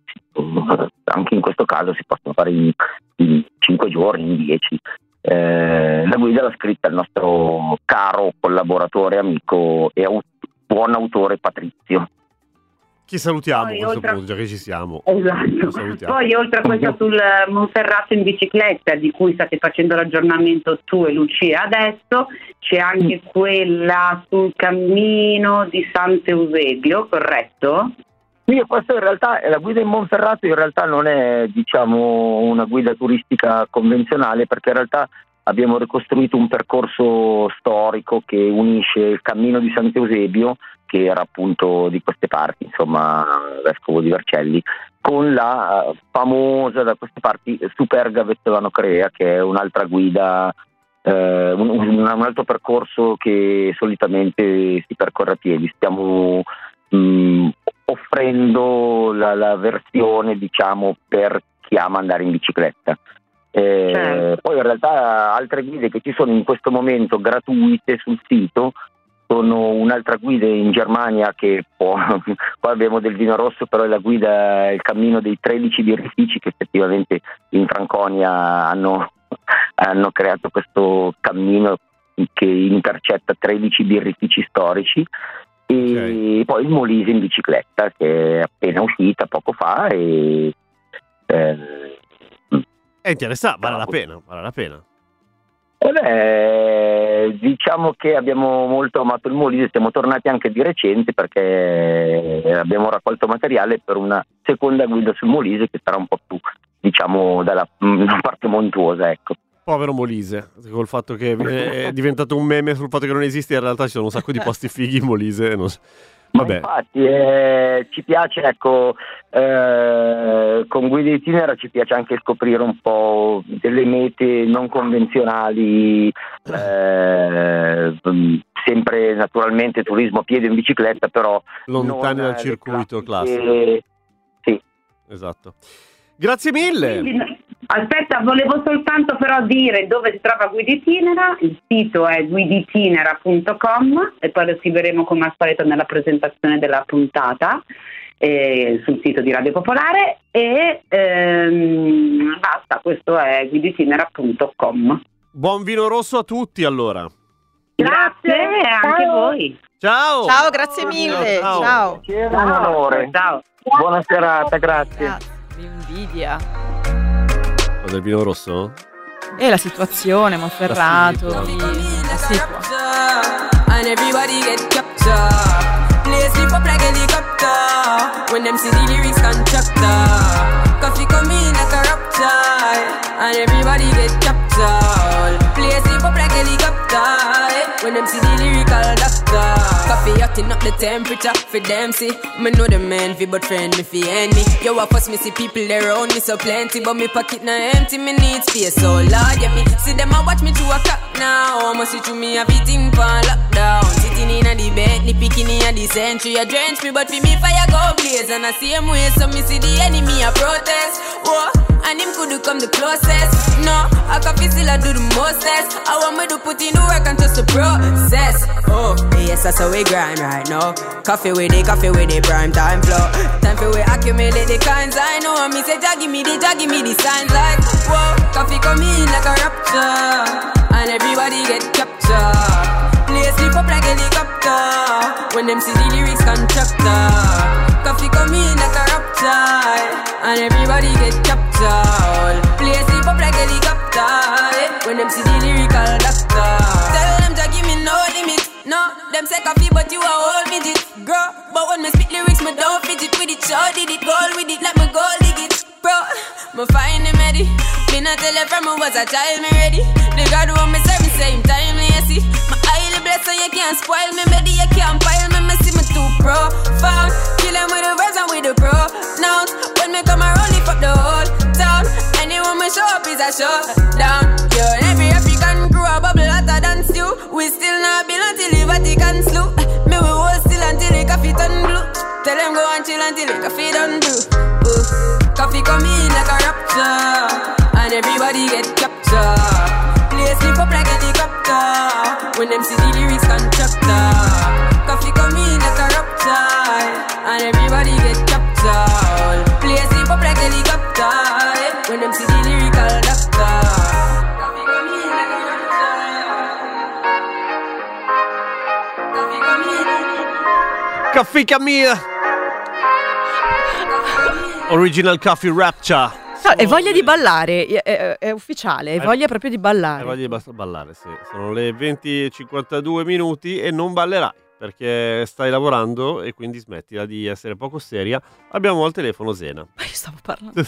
anche in questo caso si possono fare in, in cinque giorni, in dieci. Eh, la guida l'ha scritta il nostro caro collaboratore, amico e au- buon autore Patrizio. Chi salutiamo Poi, a questo oltre- punto, già che ci siamo. Esatto. Lo salutiamo. Poi oltre a questa sul Monferrato in bicicletta di cui state facendo l'aggiornamento tu e Lucia adesso, c'è anche quella sul cammino di Sant'Eusebio, corretto? Sì, questa in realtà è la guida in Monferrato, in realtà non è diciamo una guida turistica convenzionale, perché in realtà abbiamo ricostruito un percorso storico che unisce il cammino di Sant'Eusebio, che era appunto di queste parti, insomma, vescovo di Vercelli, con la eh, famosa da queste parti Superga Vettevano Crea, che è un'altra guida, eh, un, un, un altro percorso che solitamente si percorre a piedi. Stiamo mh, offrendo la, la versione, diciamo, per chi ama andare in bicicletta. Eh, Certo. Poi in realtà altre guide che ci sono in questo momento gratuite sul sito sono un'altra guida in Germania che può, qua abbiamo del vino rosso, però è la guida, il cammino dei tredici birrifici che effettivamente in Franconia hanno, hanno creato questo cammino che intercetta tredici birrifici storici. E Ok. poi il Molise in bicicletta che è appena uscita poco fa e eh, È interessante, vale la pena, vale la pena. Eh beh, diciamo che abbiamo molto amato il Molise, siamo tornati anche di recente perché abbiamo raccolto materiale per una seconda guida sul Molise che sarà un po' più, diciamo, dalla una parte montuosa, ecco. Povero Molise, col fatto che è diventato un meme sul fatto che non esiste, in realtà ci sono un sacco di posti fighi in Molise. Non so. Ma Vabbè, infatti eh, ci piace, ecco, eh, con guida itinera ci piace anche scoprire un po' delle mete non convenzionali, eh, sempre naturalmente turismo a piedi o in bicicletta, però lontani non dal le circuito classiche- classico. Sì. Esatto. Grazie mille. Quindi, aspetta, volevo soltanto però dire dove si trova Guida Itinera. Il sito è guiditinera punto com e poi lo scriveremo come al solito nella presentazione della puntata eh, sul sito di Radio Popolare e ehm, basta, questo è guiditinera punto com. Buon vino rosso a tutti allora. Grazie e anche voi. Ciao. Ciao, grazie mille. Ciao. Ciao. Era un onore. Ciao. Buona serata, grazie. Grazie. Mi invidia. Cosa, il vino rosso? E la situazione, Monferrato, La di... la situa. And everybody get captured. Place flip up like helicopter. When them see the lyrics constructor. Coffee come in like a rupture. And everybody get captured. Place flip up like helicopter. When them see the lyrical doctor. Fi hotting up the temperature for them see. Me know them envy but friend me fi enemy. Yo I fuss me see people there around me so plenty, but me pocket na empty, me need space. So Lord yeah me see them a watch me to a clock now. Must see to me a beating pan lockdown. Sitting in a the bed, ni picking in a the century. A drench me but fi me fire go blaze. And I see him way so me see the enemy a protest. Whoa, and him could come the closest. No, I can feel still I do the mostest. I want me to put in the work and just the process. Oh, yes, that's how we grind right now. Coffee with it, coffee with it, prime time flow. Time for we accumulate the kinds I know. And me say, Jah give me the, Jah give me the signs like, whoa, coffee come in like a rapture. And everybody get captured. Play sleep up like a helicopter. When them see the lyrics constructor. Coffee come in like a rapture. And everybody get captured. Play sleep up like a helicopter. When them see the lyrical doctor. Tell them Jah give me no limit. No, them say coffee but you a whole midget. Girl, but when me spit lyrics me don't fidget with it. Sure did it, goal with it, let me go dig it. Bro, me find him ready. Me not tell her from me was a child, me ready. The God who want me serve me same time, me see. My highly blessed so you can't spoil me, baby, you can't pile me, me see me too profound. Kill them with the verbs and with the pronouns. When me come around, lift up the whole town. Anyone me show up is a showdown. Yo, every African crew a bubble hotter than stew. We still not build until the Vatican slew. Me we hold still until the coffee turn blue. Tell them go and chill until the coffee done do. Ooh. Coffee come in like a rapture. And everybody get captured. Play sleep up like a helicopter. When them see the lyrics constructor. Coffee come in like a rapture. And everybody get captured. Play sleep up like a helicopter. When them see the lyrical doctor. Coffee come in like a rapture. Coffee come in. Coffee Camille. Original Coffee Rapture. No, e voglia di ballare, è, è, è ufficiale, è voglia proprio di ballare. Hai voglia di basta ballare, sì. Sono le venti e cinquantadue minuti e non ballerai perché stai lavorando e quindi smettila di essere poco seria. Abbiamo al telefono Zena. Ma io stavo parlando.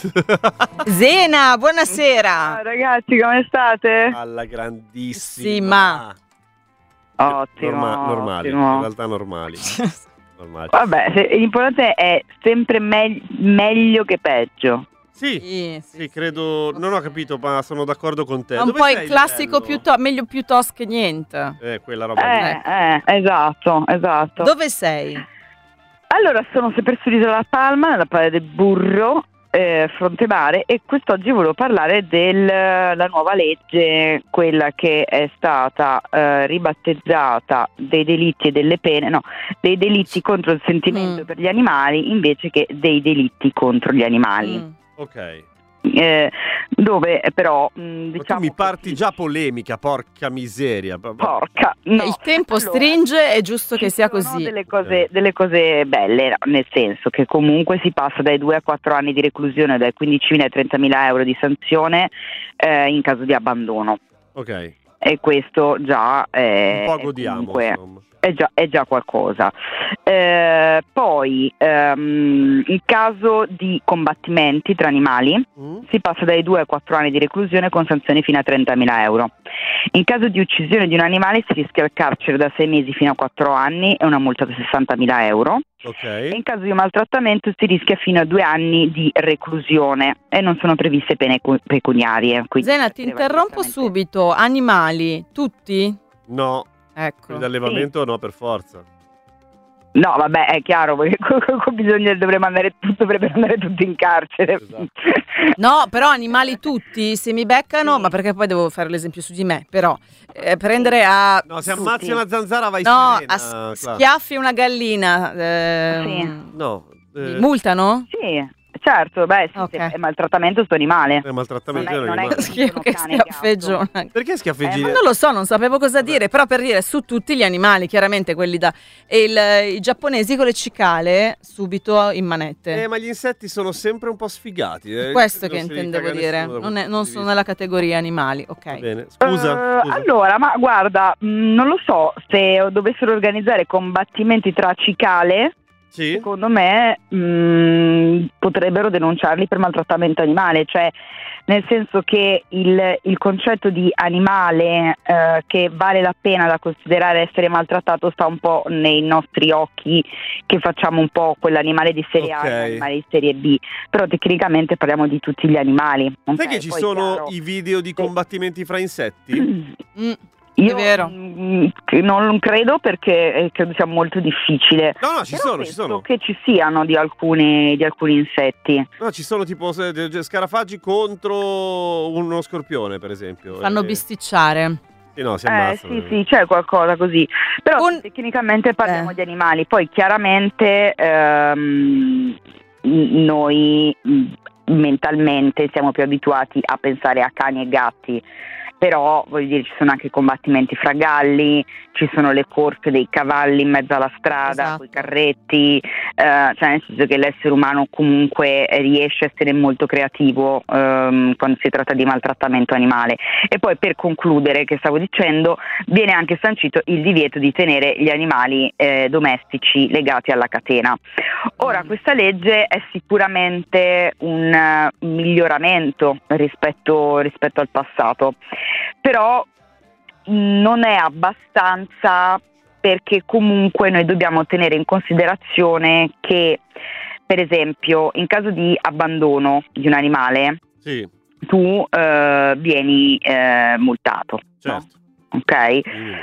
Zena, buonasera. Ciao ragazzi, come state? Alla grandissima. Sì, ma ottimo, Norma- normali, ottimo. in realtà normali. normali. Vabbè, se, l'importante è sempre me- meglio che peggio. Sì, sì, sì, credo. Non ho capito, ma sono d'accordo con te. è un Dove po' sei, il classico livello? piuttosto, meglio piuttosto che niente. Eh, quella roba lì. Eh, eh, esatto, esatto. Dove sei? Allora, sono sempre sull'isola La Palma, nella Palle del Burro, eh, fronte mare, e quest'oggi volevo parlare della nuova legge, quella che è stata eh, ribattezzata dei delitti e delle pene, no, dei delitti contro il sentimento Mm. per gli animali invece che dei delitti contro gli animali. Mm. Ok. Eh, dove però mh, Ma diciamo tu mi parti già polemica, porca miseria. porca no. Il tempo Allora, stringe, è giusto che sia sono così. delle cose, delle cose belle, no, nel senso che comunque si passa dai due a quattro anni di reclusione, dai quindicimila ai trentamila euro di sanzione eh, in caso di abbandono, Ok. e questo già è, Un po' è godiamo, comunque- insomma. È già, è già qualcosa. Eh, poi, ehm, in caso di combattimenti tra animali, Mm? si passa dai due ai quattro anni di reclusione con sanzioni fino a trentamila euro. In caso di uccisione di un animale si rischia il carcere da sei mesi fino a quattro anni e una multa da sessantamila euro. Ok. E in caso di maltrattamento si rischia fino a due anni di reclusione e non sono previste pene cu- pecuniarie. quindi Zena, ti si deve interrompo direttamente- subito. Animali, tutti? No, Ecco. l'allevamento no, per forza. No, vabbè, è chiaro, perché con, con bisogno dovremmo andare, dovrebbero andare tutti in carcere. Esatto. No, però animali tutti, se mi beccano, ma perché poi devo fare l'esempio su di me, però eh, prendere a... No, se ammazzi una zanzara vai No, serena, a s- Cla. schiaffi una gallina, ehm, Sì. No. eh, mi multano? Sì, certo, beh, sì, Ok. se è maltrattamento sto animale. È maltrattamento Non è- di non è animale. che Schifo, che cane e gatto. schiaffeggione. Perché schiaffeggi? Eh, Ma non lo so, non sapevo cosa dire, però per dire su tutti gli animali, chiaramente quelli da... E il- i giapponesi con le cicale subito in manette. Eh, ma gli insetti sono sempre un po' sfigati. eh. Questo che Non se li intendevo caga dire, nessuno da non, è- questo non punto sono di nella categoria animali, ok. vista. Bene, scusa. Eh, scusa. allora, ma guarda, mh, non lo so se dovessero organizzare combattimenti tra cicale, Sì. secondo me mh, potrebbero denunciarli per maltrattamento animale, cioè nel senso che il, il concetto di animale eh, che vale la pena da considerare essere maltrattato sta un po' nei nostri occhi, che facciamo un po' quell'animale di serie Ok. A e l'animale di serie B, però tecnicamente parliamo di tutti gli animali. Sai ok? che ci Poi sono chiaro, i video di combattimenti fra insetti? io mh, che non credo, perché eh, credo sia molto difficile. No, no, ci Però sono, ci penso sono. che ci siano di alcuni, di alcuni insetti. No, ci sono tipo se- de- scarafaggi contro uno scorpione, per esempio. Fanno Eh, bisticciare. Sì, no, si Eh, ammazzano. sì, sì, c'è qualcosa così. Però tecnicamente parliamo Eh. di animali. Poi chiaramente ehm, noi mh, mentalmente siamo più abituati a pensare a cani e gatti. Però voglio dire, ci sono anche combattimenti fra galli, ci sono le corse dei cavalli in mezzo alla strada, Esatto. coi carretti, eh, cioè nel senso che l'essere umano comunque riesce a essere molto creativo ehm, quando si tratta di maltrattamento animale. E poi, per concludere, che stavo dicendo, viene anche sancito il divieto di tenere gli animali eh, domestici legati alla catena. Ora, questa legge è sicuramente un eh, miglioramento rispetto, rispetto al passato, però non è abbastanza, perché comunque noi dobbiamo tenere in considerazione che, per esempio, in caso di abbandono di un animale, Sì, tu eh, vieni eh, multato, certo. ok?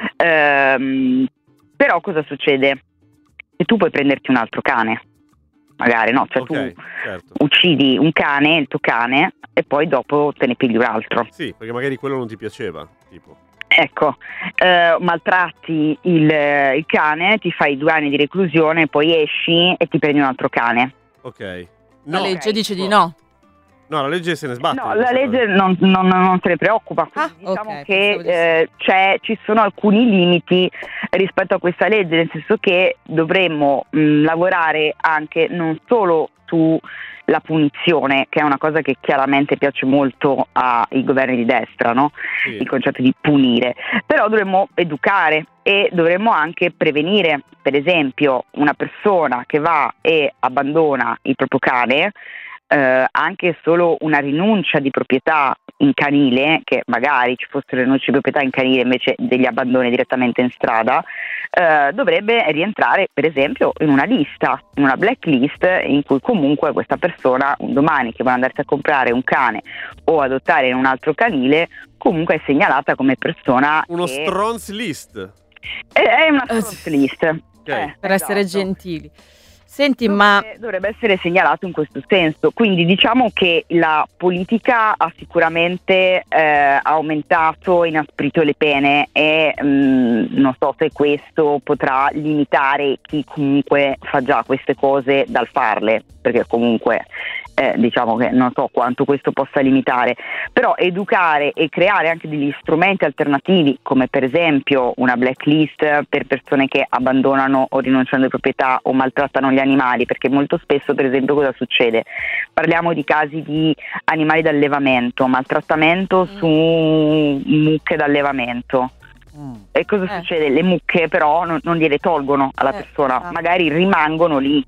Ehm, però cosa succede? Che tu puoi prenderti un altro cane, magari, no? Cioè Ok, tu certo. uccidi un cane, il tuo cane, e poi dopo te ne pigli un altro. Sì, perché magari quello non ti piaceva, tipo. Ecco, eh, maltratti il, il cane, ti fai due anni di reclusione, poi esci e ti prendi un altro cane. Ok. La No, legge dice di no. no, la legge se ne sbatte. No, di la questa legge non, non, non se ne preoccupa, quindi diciamo ok, che pensavo di sì. eh, c'è, ci sono alcuni limiti rispetto a questa legge, nel senso che dovremmo mh, lavorare anche non solo sulla punizione, che è una cosa che chiaramente piace molto ai governi di destra, no? Sì. Il concetto di punire, però dovremmo educare e dovremmo anche prevenire. Per esempio, una persona che va e abbandona il proprio cane, eh, anche solo una rinuncia di proprietà in canile, che magari ci fossero rinunce di proprietà in canile invece degli abbandoni direttamente in strada, eh, dovrebbe rientrare per esempio in una lista, in una blacklist, in cui comunque questa persona un domani che vuole andarsi a comprare un cane o adottare in un altro canile, comunque è segnalata come persona Uno che stronz list. è, è una stronz list. Eh, Per essere esatto. gentili. Senti, ma Dovrebbe essere segnalato in questo senso, quindi diciamo che la politica ha sicuramente eh, aumentato, inasprito le pene e mh, non so se questo potrà limitare chi comunque fa già queste cose dal farle, perché comunque eh, diciamo che non so quanto questo possa limitare, però educare e creare anche degli strumenti alternativi, come per esempio una blacklist per persone che abbandonano o rinunciano alle proprietà o maltrattano gli animali, perché molto spesso per esempio cosa succede? Parliamo di casi di animali d'allevamento, maltrattamento su mucche d'allevamento. E cosa Eh. succede? Le mucche però non, non gliele tolgono alla Eh, persona, esatto. magari rimangono lì.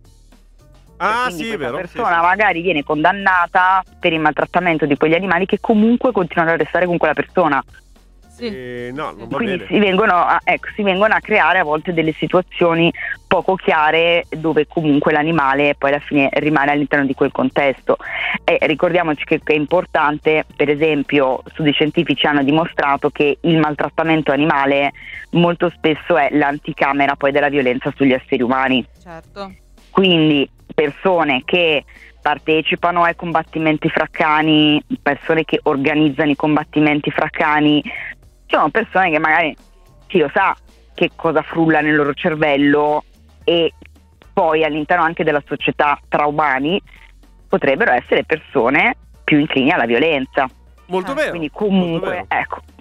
Ah, Quindi sì, è questa vero. persona magari viene condannata per il maltrattamento di quegli animali che comunque continuano a restare con quella persona. Sì. Eh, no, non va Quindi bene. si vengono, a, ecco, si vengono a creare a volte delle situazioni poco chiare dove comunque l'animale poi alla fine rimane all'interno di quel contesto. E ricordiamoci che, che è importante, per esempio studi scientifici hanno dimostrato che il maltrattamento animale molto spesso è l'anticamera poi della violenza sugli esseri umani. certo. Quindi persone che partecipano ai combattimenti fra cani, persone che organizzano i combattimenti fra cani, sono persone che magari chi lo sa che cosa frulla nel loro cervello, e poi all'interno anche della società tra umani potrebbero essere persone più inclini alla violenza. Molto vero. Quindi comunque, molto vero. ecco,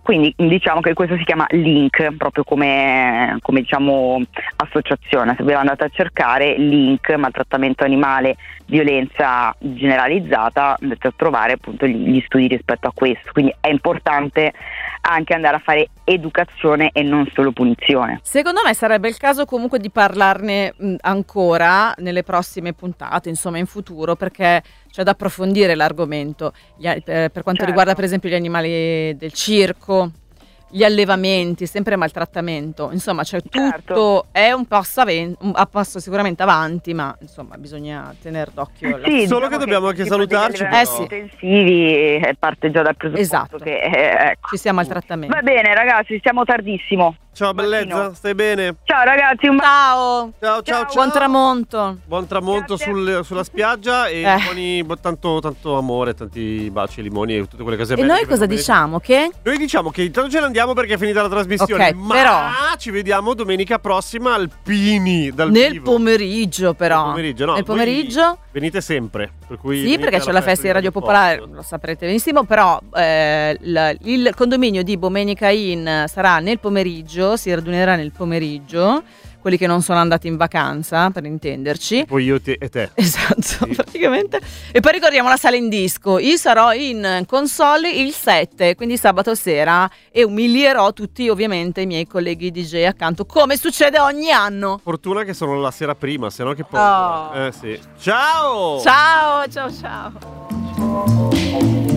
quindi diciamo che questo si chiama Link, proprio come, come diciamo associazione. Se voi andate a cercare Link, maltrattamento animale, violenza generalizzata, andate a trovare appunto gli, gli studi rispetto a questo, quindi è importante anche andare a fare educazione e non solo punizione. Secondo me sarebbe il caso comunque di parlarne mh, ancora nelle prossime puntate, insomma in futuro, perché c'è da approfondire l'argomento. Gli, eh, per quanto Certo. riguarda per esempio gli animali del circo, gli allevamenti, sempre maltrattamento, insomma c'è tutto, Certo. è un passo, aven- un a passo sicuramente avanti, ma insomma bisogna tenere d'occhio la- Sì, Solo diciamo che dobbiamo anche tipo degli salutarci, allevamenti però. intensivi eh, parte già dal presupposto Esatto. che eh, ecco. ci sia maltrattamento. Va bene ragazzi, siamo tardissimo. Ciao bellezza, stai bene? Ciao ragazzi, un Ciao, Ciao, ciao, ciao. buon tramonto. Buon tramonto sul- sulla spiaggia e Eh. buoni, bu- tanto, tanto amore, tanti baci, limoni e tutte quelle cose E belle. noi che cosa vengono bene. diciamo? Che? Noi diciamo che intanto ce ne andiamo perché è finita la trasmissione. Ok, ma però- ci vediamo domenica prossima al Pini dal Nel vivo. pomeriggio però. Nel pomeriggio, no, Nel voi pomeriggio? Venite sempre. Per cui Sì, venite perché c'è alla la festa di Radio Popolare, Posto. lo saprete benissimo, però eh, il, il condominio di Bomenica Inn sarà nel pomeriggio, si radunerà nel pomeriggio, quelli che non sono andati in vacanza, per intenderci. Poi io te- e te. Esatto, praticamente. E poi ricordiamo la sala in disco. Io sarò in console il sette, quindi sabato sera, e umilierò tutti ovviamente i miei colleghi D J accanto, come succede ogni anno. Fortuna che sono la sera prima, se no che poi. Oh. Eh sì. Ciao! Ciao, ciao, ciao.